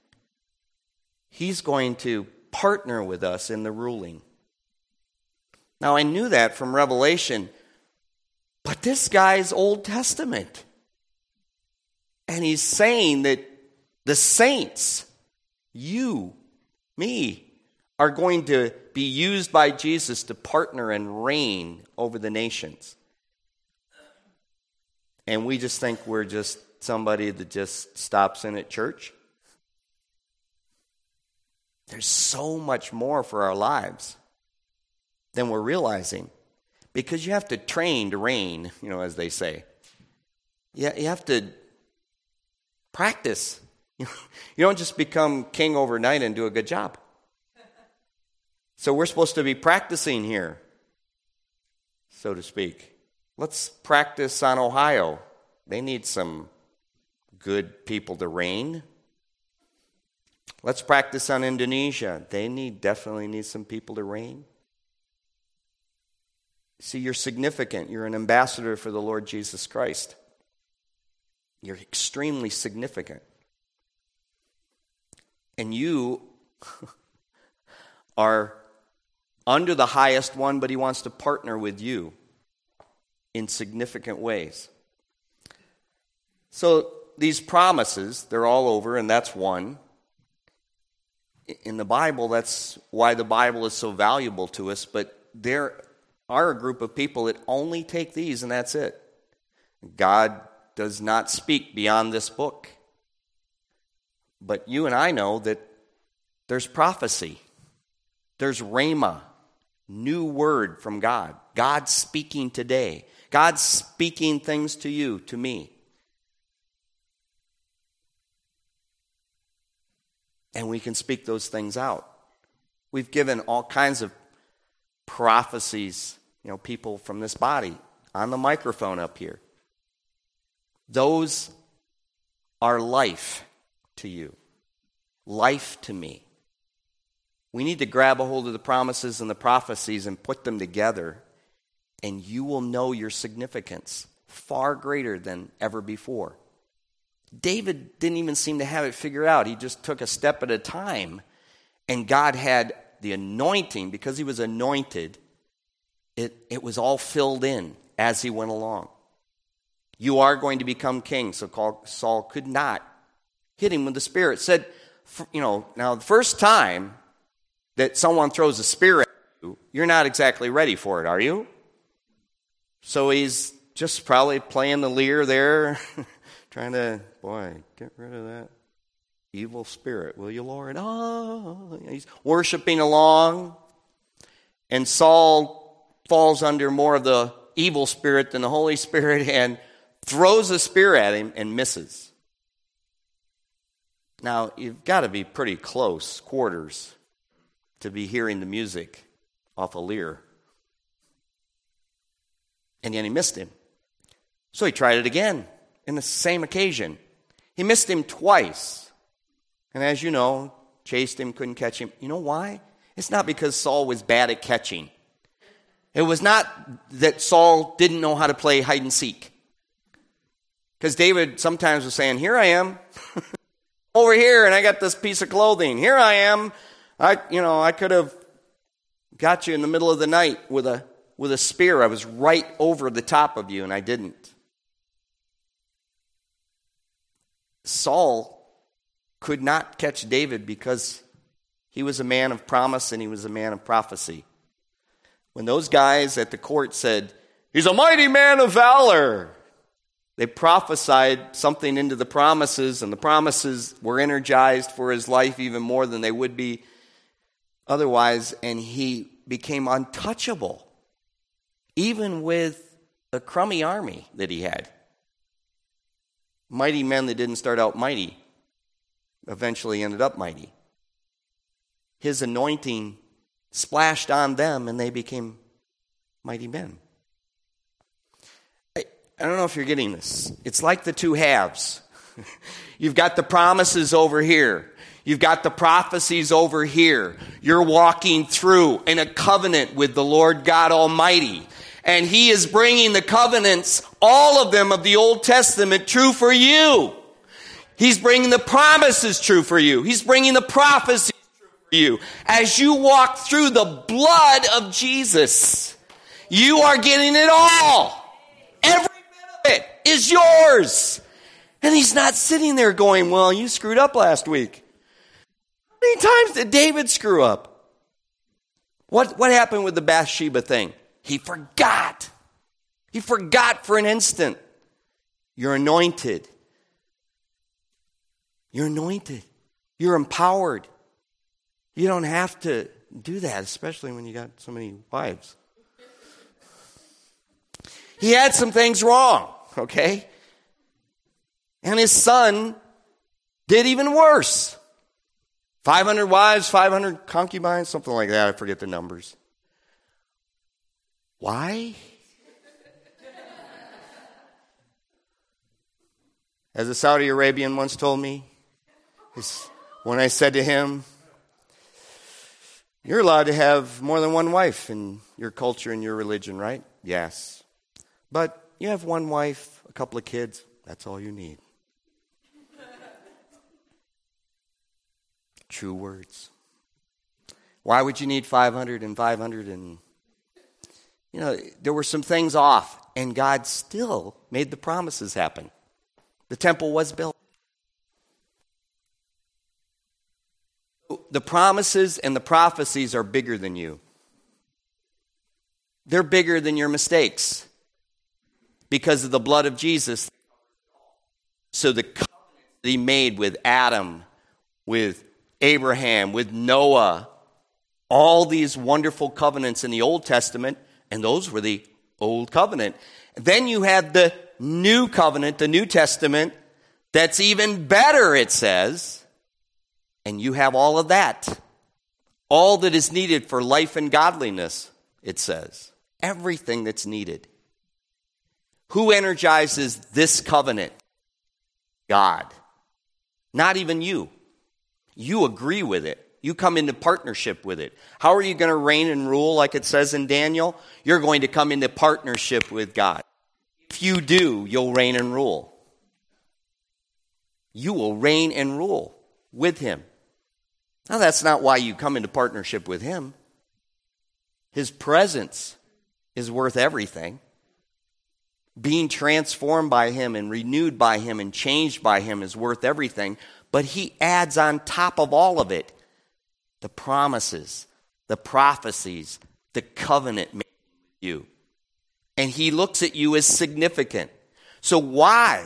He's going to partner with us in the ruling. Now, I knew that from Revelation, but this guy's Old Testament. And he's saying that the saints, you, me, are going to be used by Jesus to partner and reign over the nations. And we just think we're just somebody that just stops in at church. There's so much more for our lives than we're realizing. Because you have to train to reign, as they say. You have to practice. You don't just become king overnight and do a good job. So we're supposed to be practicing here, so to speak. Let's practice on Ohio. They need some good people to reign. Let's practice on Indonesia. They definitely need some people to reign. See, you're significant. You're an ambassador for the Lord Jesus Christ. You're extremely significant. And you are under the highest one, but he wants to partner with you in significant ways. So these promises, they're all over, and that's one. In the Bible, that's why the Bible is so valuable to us, but there are a group of people that only take these, and that's it. God does not speak beyond this book. But you and I know that there's prophecy. There's rhema, new word from God. God speaking today. God speaking things to you, to me. And we can speak those things out. We've given all kinds of prophecies, people from this body on the microphone up here. Those are life to you, life to me. We need to grab a hold of the promises and the prophecies and put them together, and you will know your significance far greater than ever before. David didn't even seem to have it figured out. He just took a step at a time, and God had the anointing, because he was anointed, it was all filled in as he went along. You are going to become king. So Saul could not hit him with the spear. It said, now the first time that someone throws a spear at you, you're not exactly ready for it, are you? So he's just probably playing the lyre there, trying to, get rid of that evil spirit, will you, Lord? Oh, he's worshiping along. And Saul falls under more of the evil spirit than the Holy Spirit and throws a spear at him and misses. Now, you've got to be pretty close quarters to be hearing the music off a lyre. And yet he missed him. So he tried it again in the same occasion. He missed him twice. And as you know, chased him, couldn't catch him. You know why? It's not because Saul was bad at catching. It was not that Saul didn't know how to play hide and seek. Because David sometimes was saying, here I am, over here, and I got this piece of clothing. Here I am. I could have got you in the middle of the night with a spear. I was right over the top of you, and I didn't. Saul could not catch David because he was a man of promise and he was a man of prophecy. When those guys at the court said, he's a mighty man of valor, they prophesied something into the promises, and the promises were energized for his life even more than they would be otherwise, and he became untouchable, even with a crummy army that he had. Mighty men that didn't start out mighty eventually ended up mighty. His anointing splashed on them, and they became mighty men. I don't know if you're getting this. It's like the two halves. You've got the promises over here. You've got the prophecies over here. You're walking through in a covenant with the Lord God Almighty. And He is bringing the covenants, all of them of the Old Testament, true for you. He's bringing the promises true for you. He's bringing the prophecies true for you. As you walk through the blood of Jesus, you are getting it all. Every bit of it is yours. And He's not sitting there going, well, you screwed up last week. How many times did David screw up? What happened with the Bathsheba thing? He forgot. He forgot for an instant. You're anointed. You're anointed. You're empowered. You don't have to do that, especially when you got so many wives. He had some things wrong, okay? And his son did even worse. 500 wives, 500 concubines, something like that. I forget the numbers. Why? As a Saudi Arabian once told me, when I said to him, you're allowed to have more than one wife in your culture and your religion, right? Yes. But you have one wife, a couple of kids, that's all you need. True words. Why would you need 500 and 500 and... there were some things off, and God still made the promises happen. The temple was built. The promises and the prophecies are bigger than you. They're bigger than your mistakes because of the blood of Jesus. So the covenant that He made with Adam, with Abraham, with Noah, all these wonderful covenants in the Old Testament, and those were the Old Covenant. Then you have the New Covenant, the New Testament, that's even better, it says. And you have all of that. All that is needed for life and godliness, it says. Everything that's needed. Who energizes this covenant? God. Not even you. You agree with it. You come into partnership with it. How are you going to reign and rule like it says in Daniel? You're going to come into partnership with God. If you do, you'll reign and rule. You will reign and rule with Him. Now, that's not why you come into partnership with Him. His presence is worth everything. Being transformed by Him and renewed by Him and changed by Him is worth everything. But He adds on top of all of it the promises, the prophecies, the covenant made with you. And He looks at you as significant. So why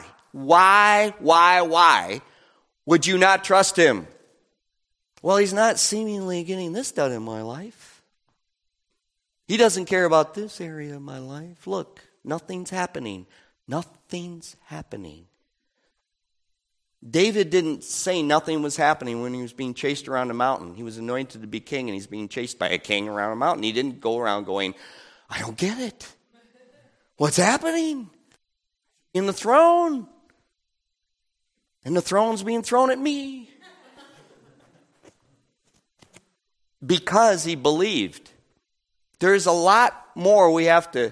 would you not trust Him? Well, He's not seemingly getting this done in my life. He doesn't care about this area of my life. Look, nothing's happening. Nothing's happening. David didn't say nothing was happening when he was being chased around a mountain. He was anointed to be king, and he's being chased by a king around a mountain. He didn't go around going, I don't get it. What's happening? In the throne. And the throne's being thrown at me. Because he believed. There's a lot more we have to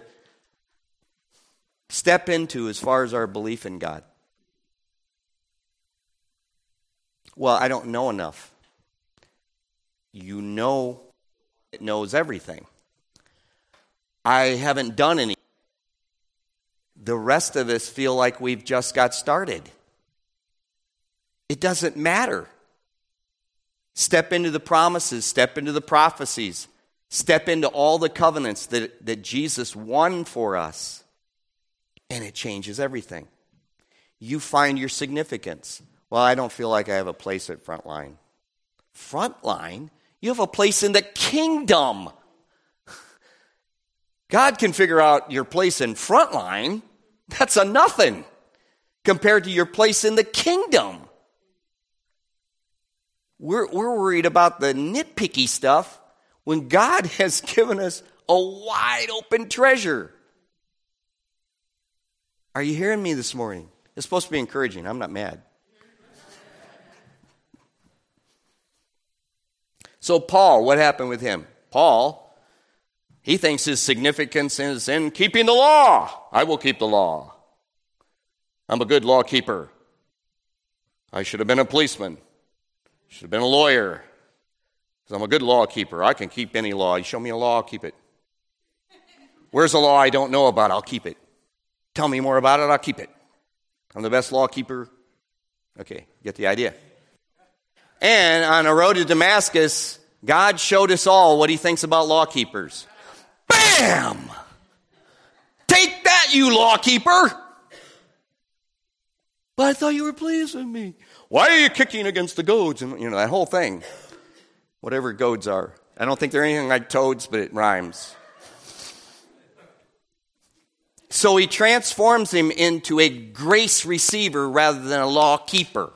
step into as far as our belief in God. Well, I don't know enough. You know it knows everything. I haven't done any. The rest of us feel like we've just got started. It doesn't matter. Step into the promises, step into the prophecies, step into all the covenants that Jesus won for us, and it changes everything. You find your significance. Well, I don't feel like I have a place at Frontline. Frontline? You have a place in the kingdom. God can figure out your place in Frontline. That's a nothing compared to your place in the kingdom. We're worried about the nitpicky stuff when God has given us a wide open treasure. Are you hearing me this morning? It's supposed to be encouraging. I'm not mad. So Paul, what happened with him? Paul, he thinks his significance is in keeping the law. I will keep the law. I'm a good law keeper. I should have been a policeman. Should have been a lawyer. Because I'm a good law keeper. I can keep any law. You show me a law, I'll keep it. Where's a law I don't know about? I'll keep it. Tell me more about it, I'll keep it. I'm the best law keeper. Okay, get the idea. And on the road to Damascus, God showed us all what he thinks about law keepers. Bam! Take that, you law keeper! But I thought you were pleased with me. Why are you kicking against the goads? And that whole thing. Whatever goads are. I don't think they're anything like toads, but it rhymes. So he transforms him into a grace receiver rather than a law keeper.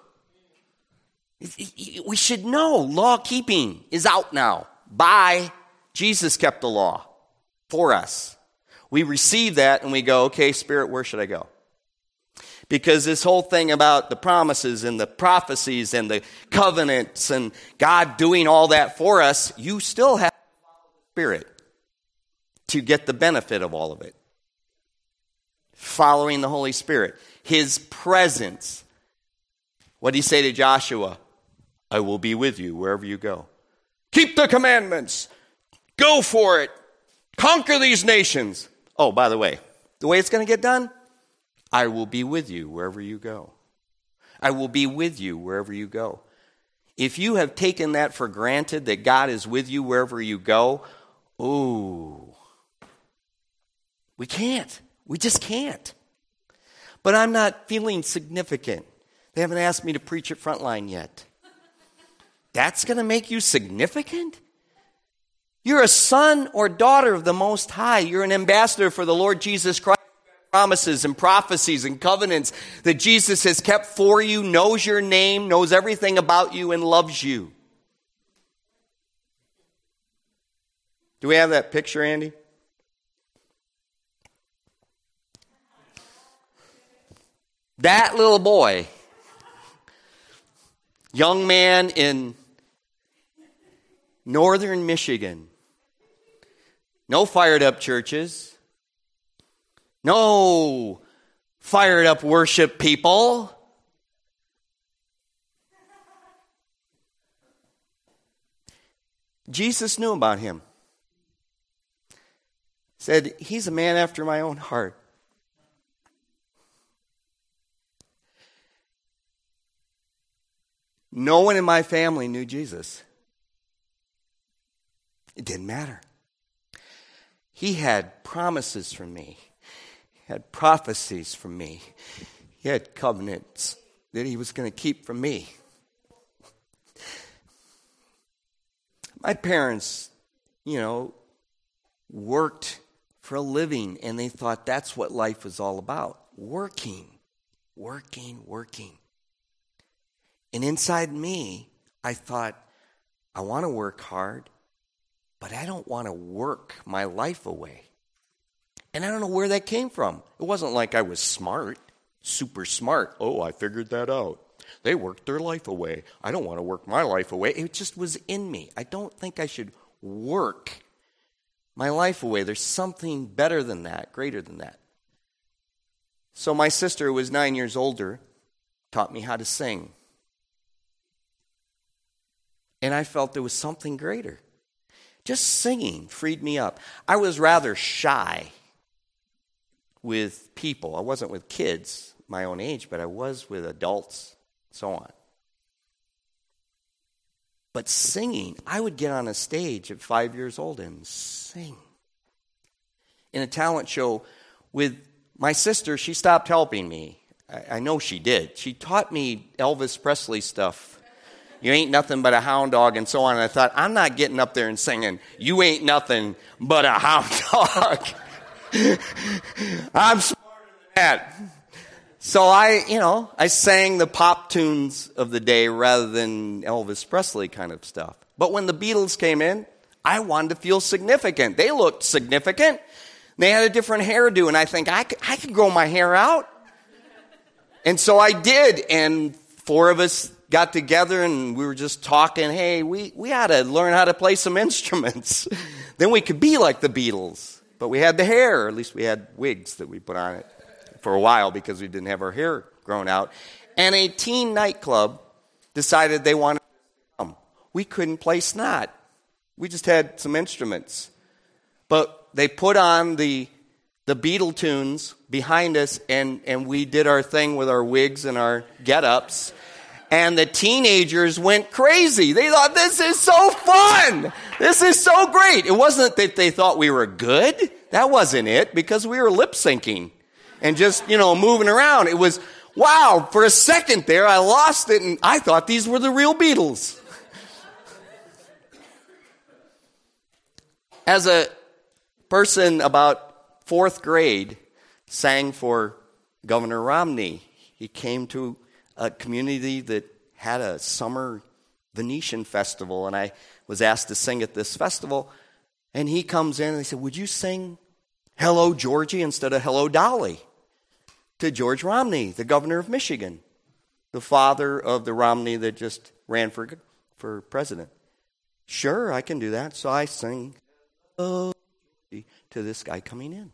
We should know law keeping is out now. Jesus kept the law for us. We receive that and we go, okay, Spirit, where should I go? Because this whole thing about the promises and the prophecies and the covenants and God doing all that for us, you still have the Spirit to get the benefit of all of it. Following the Holy Spirit. His presence. What did he say to Joshua? I will be with you wherever you go. Keep the commandments. Go for it. Conquer these nations. Oh, by the way it's going to get done, I will be with you wherever you go. I will be with you wherever you go. If you have taken that for granted, that God is with you wherever you go, we can't. We just can't. But I'm not feeling significant. They haven't asked me to preach at Frontline yet. That's going to make you significant? You're a son or daughter of the Most High. You're an ambassador for the Lord Jesus Christ. Promises and prophecies and covenants that Jesus has kept for you, knows your name, knows everything about you, and loves you. Do we have that picture, Andy? That little boy, young man in northern Michigan, no fired up churches, no fired up worship people. Jesus knew about him. Said, he's a man after my own heart. No one in my family knew Jesus. It didn't matter. He had promises from me. He had prophecies from me. He had covenants that he was going to keep from me. My parents, worked for a living, and they thought that's what life was all about. Working. And inside me, I thought, I want to work hard, but I don't want to work my life away. And I don't know where that came from. It wasn't like I was smart, super smart. Oh, I figured that out. They worked their life away. I don't want to work my life away. It just was in me. I don't think I should work my life away. There's something better than that, greater than that. So my sister, who was 9 years older, taught me how to sing. And I felt there was something greater. Just singing freed me up. I was rather shy with people. I wasn't with kids my own age, but I was with adults, so on. But singing, I would get on a stage at 5 years old and sing. In a talent show with my sister, she stopped helping me. I know she did. She taught me Elvis Presley stuff. You ain't nothing but a hound dog and so on. And I thought, I'm not getting up there and singing, you ain't nothing but a hound dog. I'm smarter than that. So I sang the pop tunes of the day rather than Elvis Presley kind of stuff. But when the Beatles came in, I wanted to feel significant. They looked significant. They had a different hairdo, and I think I could grow my hair out. And so I did, and 4 of us got together, and we were just talking, hey, we ought to learn how to play some instruments. Then we could be like the Beatles. But we had the hair, or at least we had wigs that we put on it for a while because we didn't have our hair grown out. And a teen nightclub decided they wanted to come. We couldn't play snot. We just had some instruments. But they put on the Beatle tunes behind us, and we did our thing with our wigs and our get-ups. And the teenagers went crazy. They thought, this is so fun. This is so great. It wasn't that they thought we were good. That wasn't it, because we were lip-syncing and just, moving around. It was, wow, for a second there, I lost it, and I thought these were the real Beatles. As a person about 4th grade, sang for Governor Romney. He came to a community that had a summer Venetian festival, and I was asked to sing at this festival. And he comes in and he said, would you sing Hello, Georgie instead of Hello, Dolly to George Romney, the governor of Michigan, the father of the Romney that just ran for president. Sure, I can do that. So I sing Hello, Georgie to this guy coming in.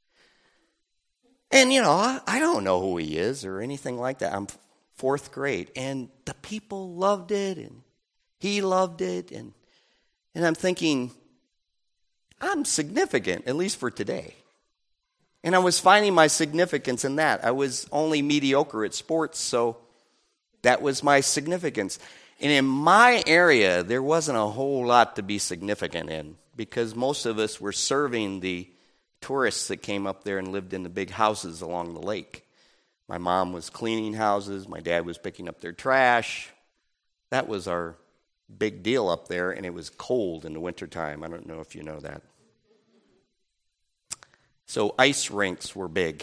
And, I don't know who he is or anything like that. I'm 4th grade. And the people loved it, and he loved it. And I'm thinking, I'm significant, at least for today. And I was finding my significance in that. I was only mediocre at sports, so that was my significance. And in my area, there wasn't a whole lot to be significant in, because most of us were serving the tourists that came up there and lived in the big houses along the lake. My mom was cleaning houses. My dad was picking up their trash. That was our big deal up there, and it was cold in the wintertime. I don't know if you know that. So ice rinks were big.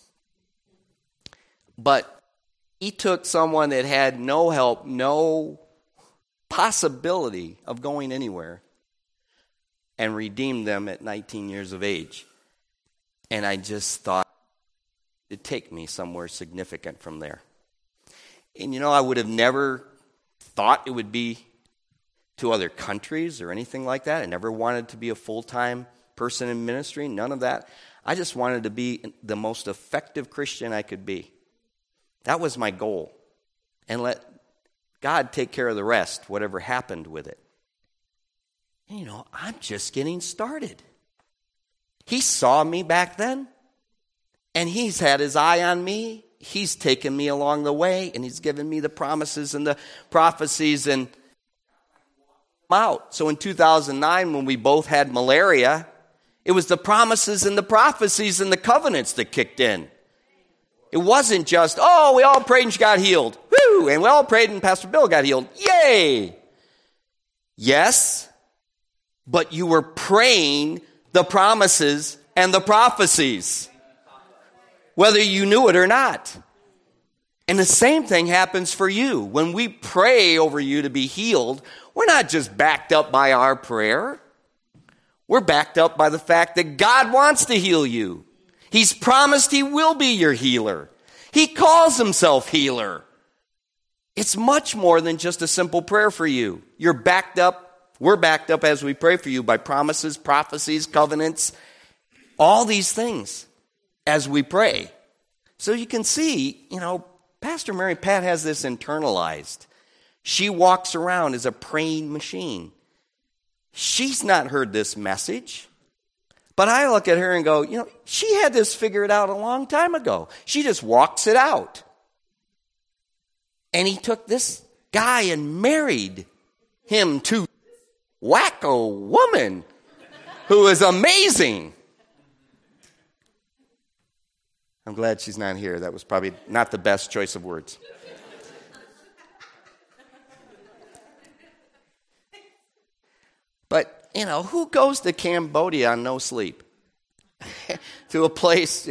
But he took someone that had no help, no possibility of going anywhere, and redeemed them at 19 years of age. And I just thought it'd take me somewhere significant from there. And I would have never thought it would be to other countries or anything like that. I never wanted to be a full-time person in ministry, none of that. I just wanted to be the most effective Christian I could be. That was my goal. And let God take care of the rest, whatever happened with it. And I'm just getting started. He saw me back then, and he's had his eye on me. He's taken me along the way, and he's given me the promises and the prophecies and out. So in 2009, when we both had malaria, it was the promises and the prophecies and the covenants that kicked in. It wasn't just, we all prayed and she got healed. Woo! And we all prayed and Pastor Bill got healed. Yay! Yes, but you were praying the promises and the prophecies, whether you knew it or not. And the same thing happens for you. When we pray over you to be healed, we're not just backed up by our prayer. We're backed up by the fact that God wants to heal you. He's promised he will be your healer. He calls himself healer. It's much more than just a simple prayer for you. You're backed up. We're backed up as we pray for you by promises, prophecies, covenants, all these things as we pray. So you can see, Pastor Mary Pat has this internalized. She walks around as a praying machine. She's not heard this message. But I look at her and go, she had this figured out a long time ago. She just walks it out. And he took this guy and married him to wacko woman who is amazing. I'm glad she's not here. That was probably not the best choice of words. But, who goes to Cambodia on no sleep? To a place,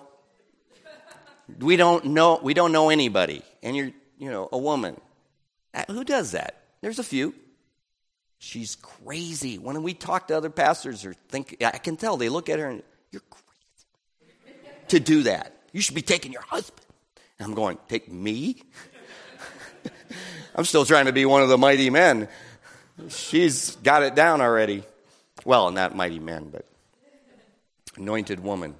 we don't know anybody. And you're, a woman. Who does that? There's a few. She's crazy. When we talk to other pastors I can tell they look at her and, you're crazy to do that. You should be taking your husband. And I'm going, take me? I'm still trying to be one of the mighty men. She's got it down already. Well, not mighty men, but anointed woman.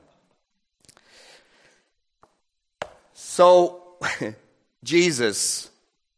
So, Jesus,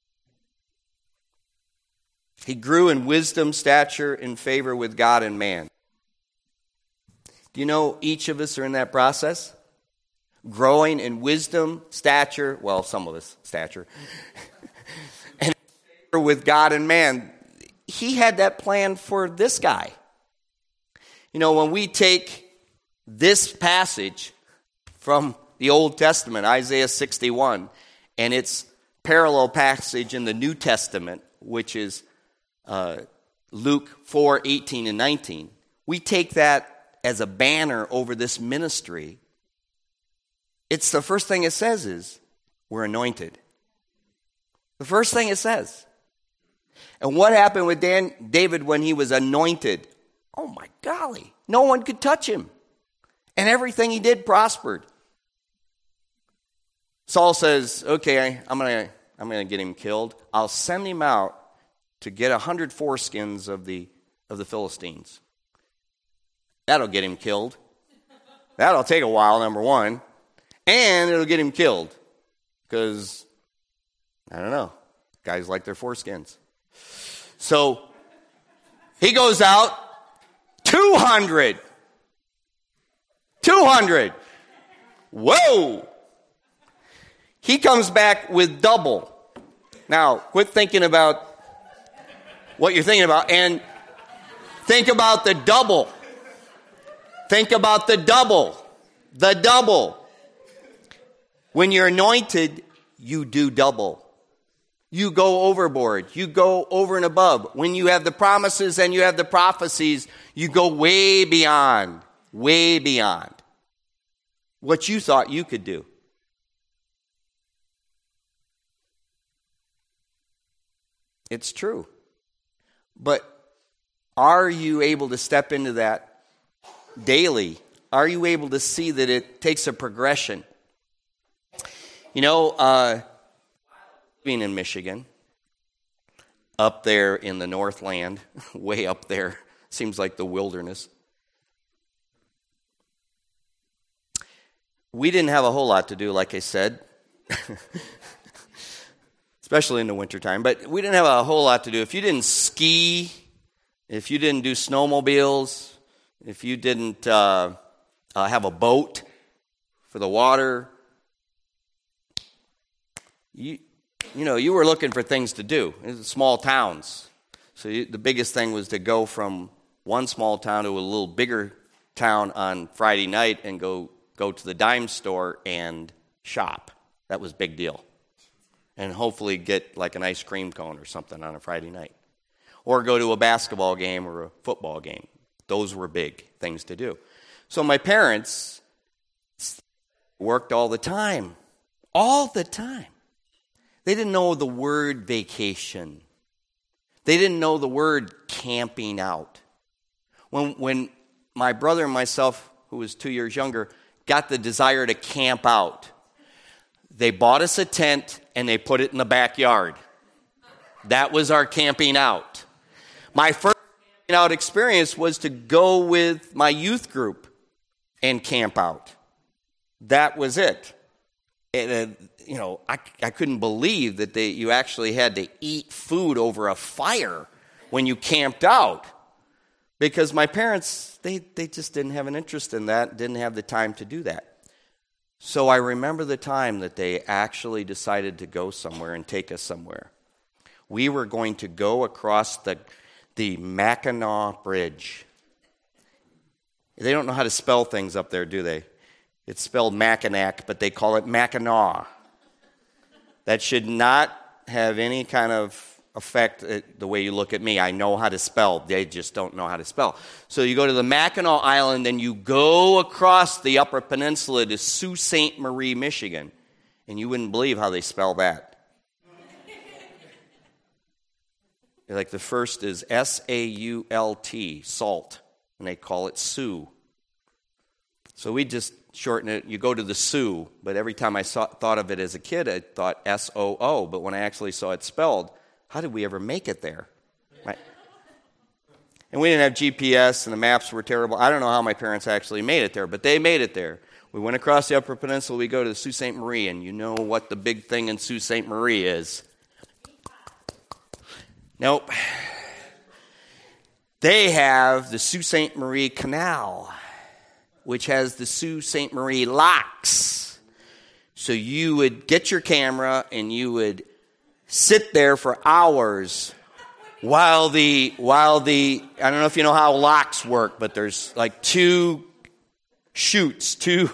he grew in wisdom, stature, and favor with God and man. Do you know each of us are in that process? Growing in wisdom, stature, well, some of us, stature, and favor with God and man. He had that plan for this guy. When we take this passage from the Old Testament, Isaiah 61, and its parallel passage in the New Testament, which is Luke 4, 18 and 19, we take that as a banner over this ministry. It's the first thing it says is, we're anointed. The first thing it says. And what happened with David when he was anointed? Oh my golly, no one could touch him. And everything he did prospered. Saul says, okay, I'm gonna get him killed. I'll send him out to get 100 foreskins of the Philistines. That'll get him killed. That'll take a while, number one. And it'll get him killed. Because, I don't know, guys like their foreskins. So, he goes out, 200. 200. Whoa! He comes back with double. Now, quit thinking about what you're thinking about and think about the double. Think about the double. The double. When you're anointed, you do double. You go overboard. You go over and above. When you have the promises and you have the prophecies, you go way beyond what you thought you could do. It's true. But are you able to step into that daily? Are you able to see that it takes a progression? Being in Michigan, up there in the Northland, way up there, seems like the wilderness. We didn't have a whole lot to do, like I said, especially in the wintertime, but we didn't have a whole lot to do. If you didn't ski, if you didn't do snowmobiles, if you didn't have a boat for the water, you were looking for things to do. It was small towns. So the biggest thing was to go from one small town to a little bigger town on Friday night and go to the dime store and shop. That was a big deal. And hopefully get like an ice cream cone or something on a Friday night. Or go to a basketball game or a football game. Those were big things to do. So my parents worked all the time. All the time. They didn't know the word vacation. They didn't know the word camping out. When my brother and myself, who was 2 years younger, got the desire to camp out, they bought us a tent and they put it in the backyard. That was our camping out. My first camping out experience was to go with my youth group and camp out. That was it. And, I couldn't believe that you actually had to eat food over a fire when you camped out. Because my parents, they just didn't have an interest in that, didn't have the time to do that. So I remember the time that they actually decided to go somewhere and take us somewhere. We were going to go across the Mackinac Bridge. They don't know how to spell things up there, do they? It's spelled Mackinac, but they call it Mackinac. That should not have any kind of effect the way you look at me. I know how to spell. They just don't know how to spell. So you go to the Mackinac Island, and you go across the Upper Peninsula to Sault Ste. Marie, Michigan. And you wouldn't believe how they spell that. Like the first is S-A-U-L-T, salt. And they call it Sioux. So we just shorten it. You go to the Sioux, but every time I thought of it as a kid, I thought S-O-O. But when I actually saw it spelled, how did we ever make it there? Right? And we didn't have GPS, and the maps were terrible. I don't know how my parents actually made it there, but they made it there. We went across the Upper Peninsula. We go to the Sault Ste. Marie, and you know what the big thing in Sault Ste. Marie is. Nope. They have the Sault Ste. Marie Canal, which has the Sault Ste. Marie locks. So you would get your camera and you would sit there for hours while the I don't know if you know how locks work, but there's like two chutes, two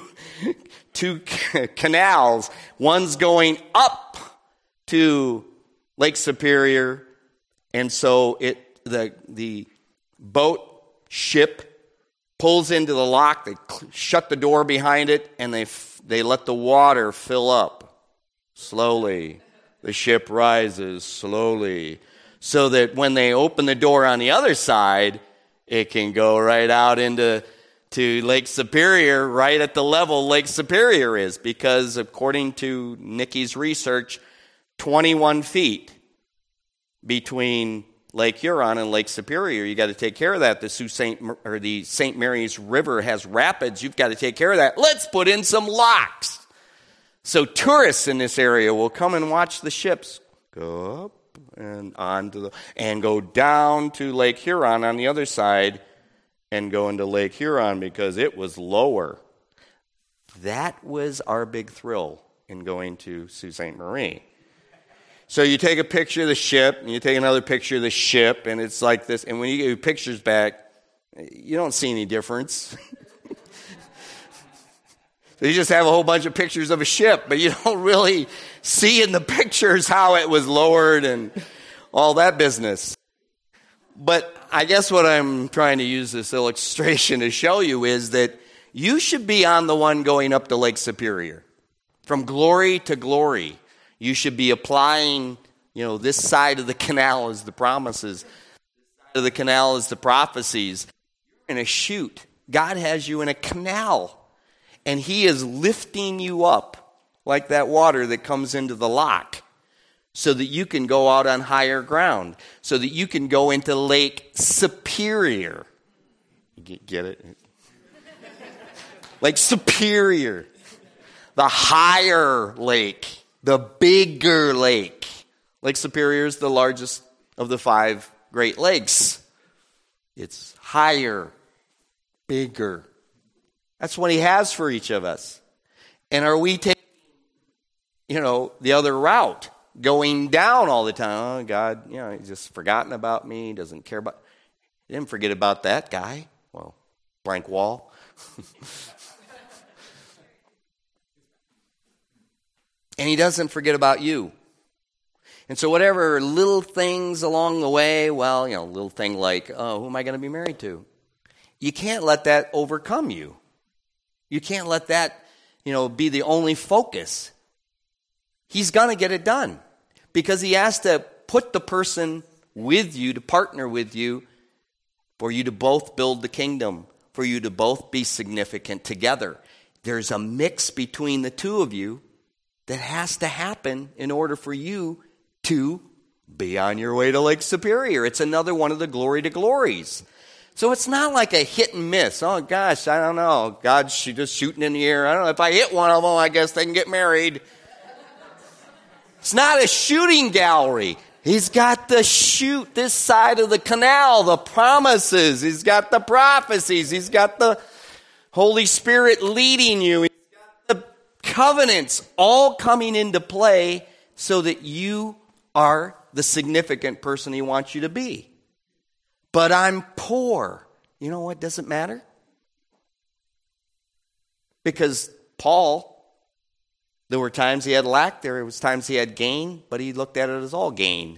canals. One's going up to Lake Superior, and so the boat ship pulls into the lock. They shut the door behind it, and they let the water fill up slowly. The ship rises slowly, so that when they open the door on the other side, it can go right out to Lake Superior, right at the level Lake Superior is, because according to Nikki's research, 21 feet between Lake Huron and Lake Superior. You got to take care of that. The St. Mary's River has rapids. You've got to take care of that. Let's put in some locks. So tourists in this area will come and watch the ships go up and and go down to Lake Huron on the other side and go into Lake Huron because it was lower. That was our big thrill in going to Sault Ste. Marie. So you take a picture of the ship, and you take another picture of the ship, and it's like this. And when you get your pictures back, you don't see any difference. So you just have a whole bunch of pictures of a ship, but you don't really see in the pictures how it was lowered and all that business. But I guess what I'm trying to use this illustration to show you is that you should be on the one going up to Lake Superior. From glory to glory. You should be applying, this side of the canal is the promises. This side of the canal is the prophecies. You're in a chute. God has you in a canal. And He is lifting you up like that water that comes into the lock so that you can go out on higher ground, so that you can go into Lake Superior. Get it? Lake Superior. The higher lake. The bigger lake. Lake Superior is the largest of the 5 Great Lakes. It's higher, bigger. That's what He has for each of us. And are we taking, the other route, going down all the time? Oh, God, He's just forgotten about me. He doesn't care about. He didn't forget about that guy. Well, blank wall. And He doesn't forget about you. And so whatever little things along the way, little thing like, who am I going to be married to? You can't let that overcome you. You can't let that, be the only focus. He's going to get it done because he has to put the person with you, to partner with you, for you to both build the kingdom, for you to both be significant together. There's a mix between the two of you that has to happen in order for you to be on your way to Lake Superior. It's another one of the glory to glories. So it's not like a hit and miss. Oh, gosh, I don't know. God's just shooting in the air. I don't know. If I hit one of them, I guess they can get married. It's not a shooting gallery. He's got the shoot this side of the canal, the promises. He's got the prophecies. He's got the Holy Spirit leading you. He's got the covenants all coming into play so that you are the significant person he wants you to be. But I'm poor. You know what? Doesn't matter. Because Paul, there were times he had lack, there was times he had gain, but he looked at it as all gain.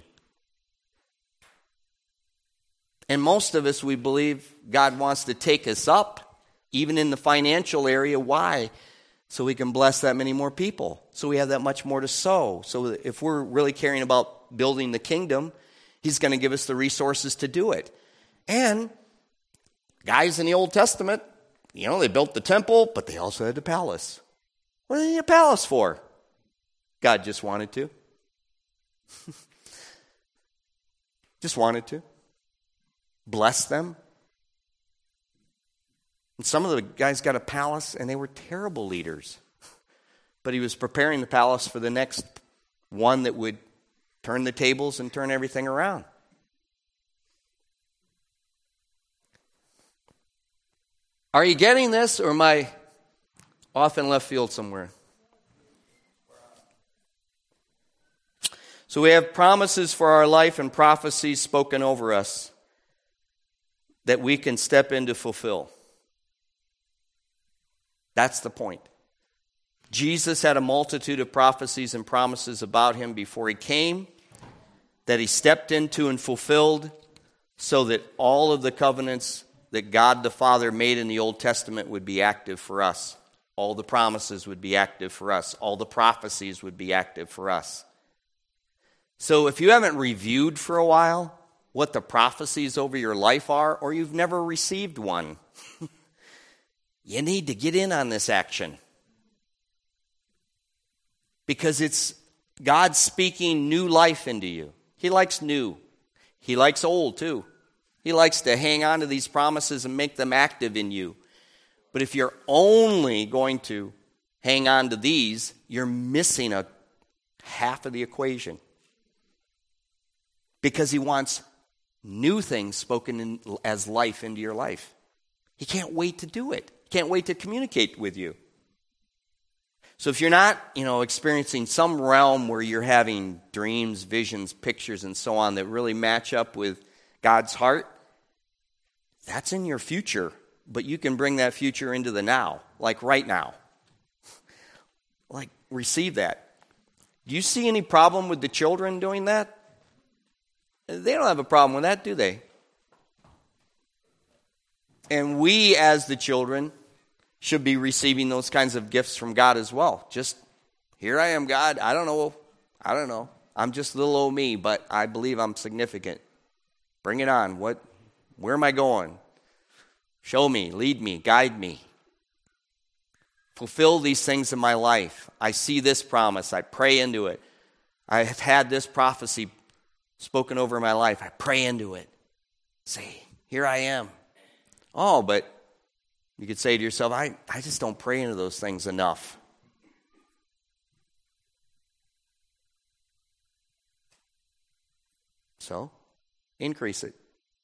And most of us, we believe God wants to take us up, even in the financial area. Why? So we can bless that many more people. So we have that much more to sow. So if we're really caring about building the kingdom, he's going to give us the resources to do it. And guys in the Old Testament, they built the temple, but they also had the palace. What do they need a palace for? God just wanted to. Just wanted to. Bless them. And some of the guys got a palace, and they were terrible leaders. But he was preparing the palace for the next one that would turn the tables and turn everything around. Are you getting this, or am I off in left field somewhere? So we have promises for our life and prophecies spoken over us that we can step in to fulfill. That's the point. Jesus had a multitude of prophecies and promises about him before he came, that he stepped into and fulfilled, so that all of the covenants that God the Father made in the Old Testament would be active for us. All the promises would be active for us. All the prophecies would be active for us. So if you haven't reviewed for a while what the prophecies over your life are, or you've never received one, you need to get in on this action. Because it's God speaking new life into you. He likes new. He likes old too. He likes to hang on to these promises and make them active in you. But if you're only going to hang on to these, you're missing a half of the equation. Because he wants new things spoken as life into your life. He can't wait to do it. He can't wait to communicate with you. So if you're not, experiencing some realm where you're having dreams, visions, pictures, and so on that really match up with God's heart, that's in your future. But you can bring that future into the now, like right now. Like, receive that. Do you see any problem with the children doing that? They don't have a problem with that, do they? And we, as the children, should be receiving those kinds of gifts from God as well. Just, here I am, God. I don't know. I'm just little old me, but I believe I'm significant. Bring it on. Where am I going? Show me, lead me, guide me. Fulfill these things in my life. I see this promise. I pray into it. I have had this prophecy spoken over my life. I pray into it. Say, here I am. Oh, but you could say to yourself, I just don't pray into those things enough. So, increase it.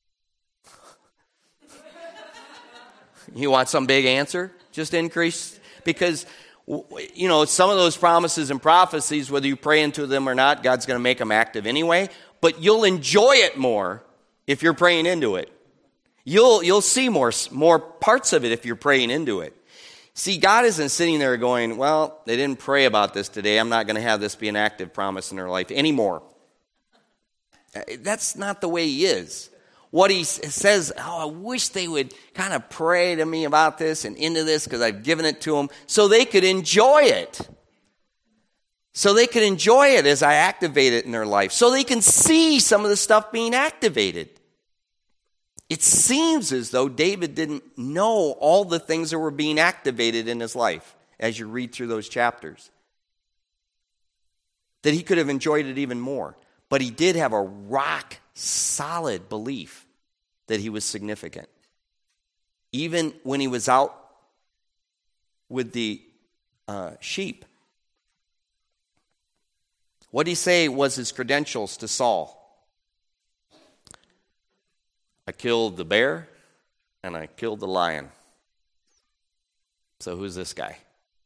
You want some big answer? Just increase. Because, some of those promises and prophecies, whether you pray into them or not, God's going to make them active anyway. But you'll enjoy it more if you're praying into it. You'll see more parts of it if you're praying into it. See, God isn't sitting there going, well, they didn't pray about this today. I'm not going to have this be an active promise in their life anymore. That's not the way he is. what he says, I wish they would kind of pray to me about this and into this because I've given it to them so they could enjoy it. So they could enjoy it as I activate it in their life. So they can see some of the stuff being activated. It seems as though David didn't know all the things that were being activated in his life as you read through those chapters. That he could have enjoyed it even more. But he did have a rock solid belief that he was significant. Even when he was out with the sheep. What did he say was his credentials to Saul? I killed the bear and I killed the lion. So who's this guy?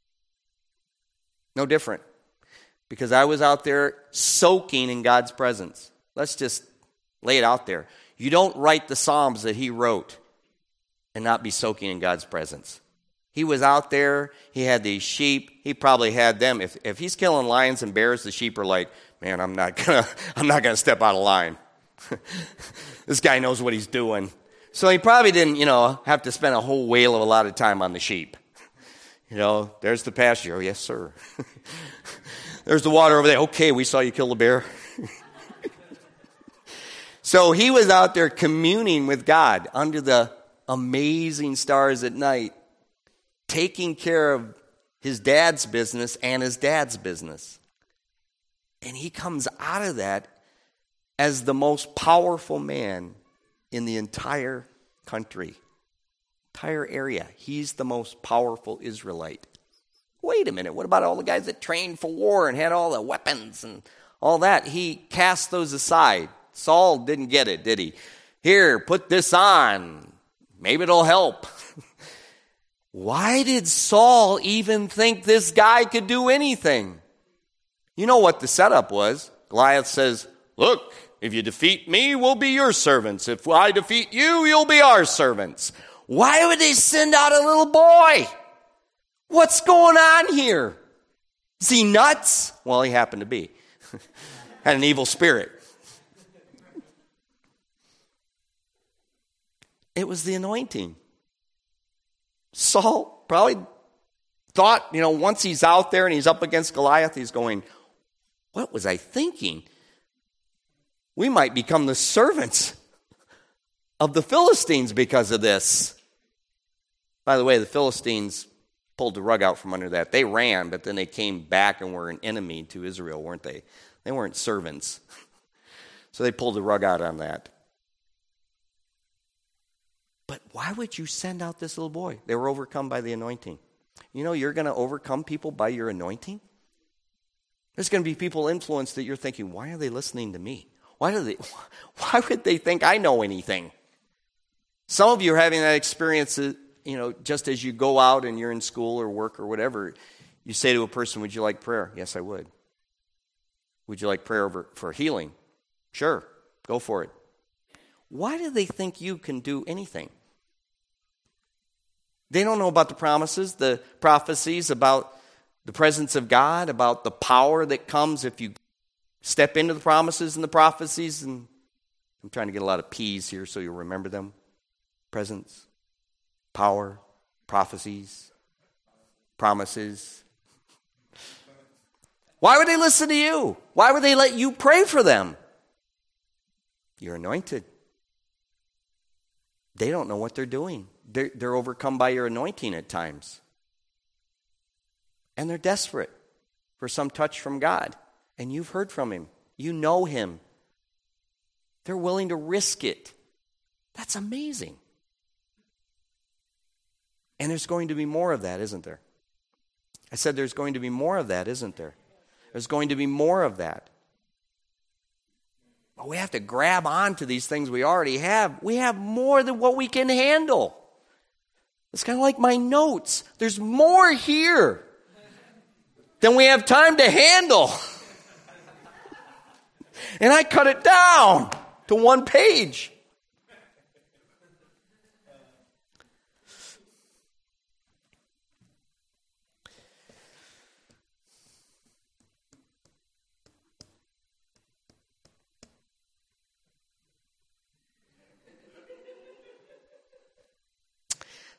No different. Because I was out there soaking in God's presence. Let's just lay it out there. You don't write the Psalms that he wrote and not be soaking in God's presence. He was out there. He had these sheep. He probably had them. If he's killing lions and bears, the sheep are like, man, I'm not gonna step out of line. This guy knows what he's doing. So he probably didn't, have to spend a whole whale of a lot of time on the sheep. There's the pasture. Oh, yes, sir. There's the water over there. Okay, we saw you kill the bear. So he was out there communing with God under the amazing stars at night, taking care of his dad's business and his dad's business. And he comes out of that as the most powerful man in the entire country, entire area. He's the most powerful Israelite. Wait a minute, what about all the guys that trained for war and had all the weapons and all that? He cast those aside. Saul didn't get it, did he? Here, put this on. Maybe it'll help. Why did Saul even think this guy could do anything? You know what the setup was. Goliath says, look, if you defeat me, we'll be your servants. If I defeat you, you'll be our servants. Why would they send out a little boy? What's going on here? Is he nuts? Well, he happened to be. Had an evil spirit. It was the anointing. Saul probably thought, once he's out there and he's up against Goliath, he's going, what was I thinking? We might become the servants of the Philistines because of this. By the way, the Philistines pulled the rug out from under that. They ran, but then they came back and were an enemy to Israel, weren't they? They weren't servants. So they pulled the rug out on that. But why would you send out this little boy? They were overcome by the anointing. You're going to overcome people by your anointing? There's going to be people influenced that you're thinking, why are they listening to me? Why would they think I know anything? Some of you are having that experience, just as you go out and you're in school or work or whatever, you say to a person, would you like prayer? Yes, I would. Would you like prayer for healing? Sure, go for it. Why do they think you can do anything? They don't know about the promises, the prophecies, about the presence of God, about the power that comes if you step into the promises and the prophecies. And I'm trying to get a lot of P's here so you'll remember them. Presence, power, prophecies, promises. Why would they listen to you? Why would they let you pray for them? You're anointed. They don't know what they're doing. They're overcome by your anointing at times. And they're desperate for some touch from God. And you've heard from him. You know him. They're willing to risk it. That's amazing. And there's going to be more of that, isn't there? I said there's going to be more of that, isn't there? There's going to be more of that. But we have to grab onto these things we already have. We have more than what we can handle. It's kind of like my notes. There's more here than we have time to handle. And I cut it down to one page.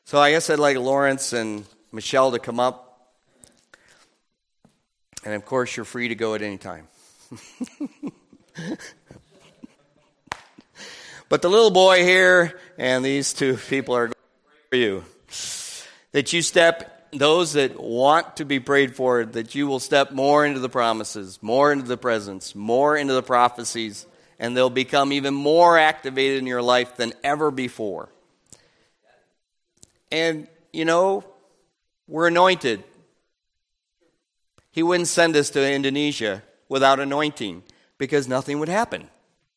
So I guess I'd like Lawrence and Michelle to come up. And of course, you're free to go at any time. But the little boy here and these two people are going for you. That you step, those that want to be prayed for, that you will step more into the promises, more into the presence, more into the prophecies, and they'll become even more activated in your life than ever before. And, you know, we're anointed. He wouldn't send us to Indonesia without anointing because nothing would happen.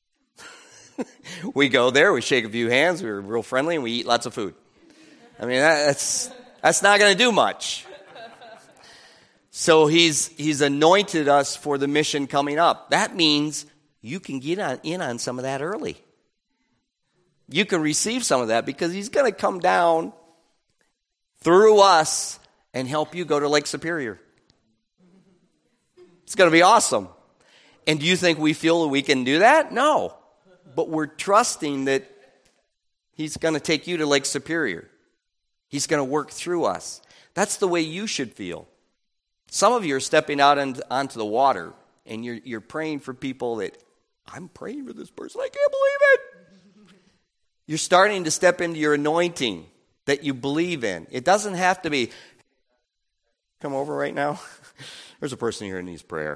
We go there, we shake a few hands, we're real friendly, and we eat lots of food. I mean, that's not going to do much. So he's anointed us for the mission coming up. That means you can get in on some of that early. You can receive some of that because he's going to come down through us and help you go to Lake Superior. It's going to be awesome. And do you think we feel that we can do that? No. But we're trusting that he's going to take you to Lake Superior. He's going to work through us. That's the way you should feel. Some of you are stepping out onto the water, and you're praying for people that, I'm praying for this person, I can't believe it. You're starting to step into your anointing that you believe in. It doesn't have to be, come over right now. There's a person here who needs prayer.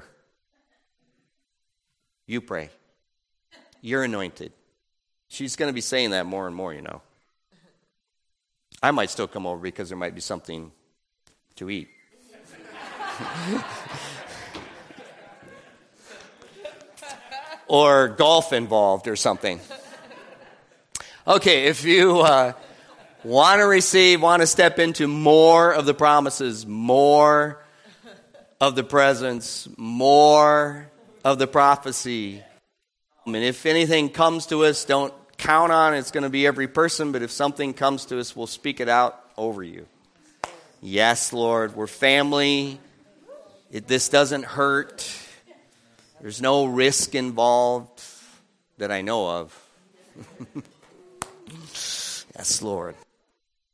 You pray. You're anointed. She's going to be saying that more and more, you know. I might still come over because there might be something to eat. Or golf involved or something. Okay, if you want to receive, want to step into more of the promises, more of the presence, more of the prophecy. And if anything comes to us, don't count on it's going to be every person, but if something comes to us, we'll speak it out over you. Yes, Lord, we're family. This doesn't hurt. There's no risk involved that I know of. Yes, Lord.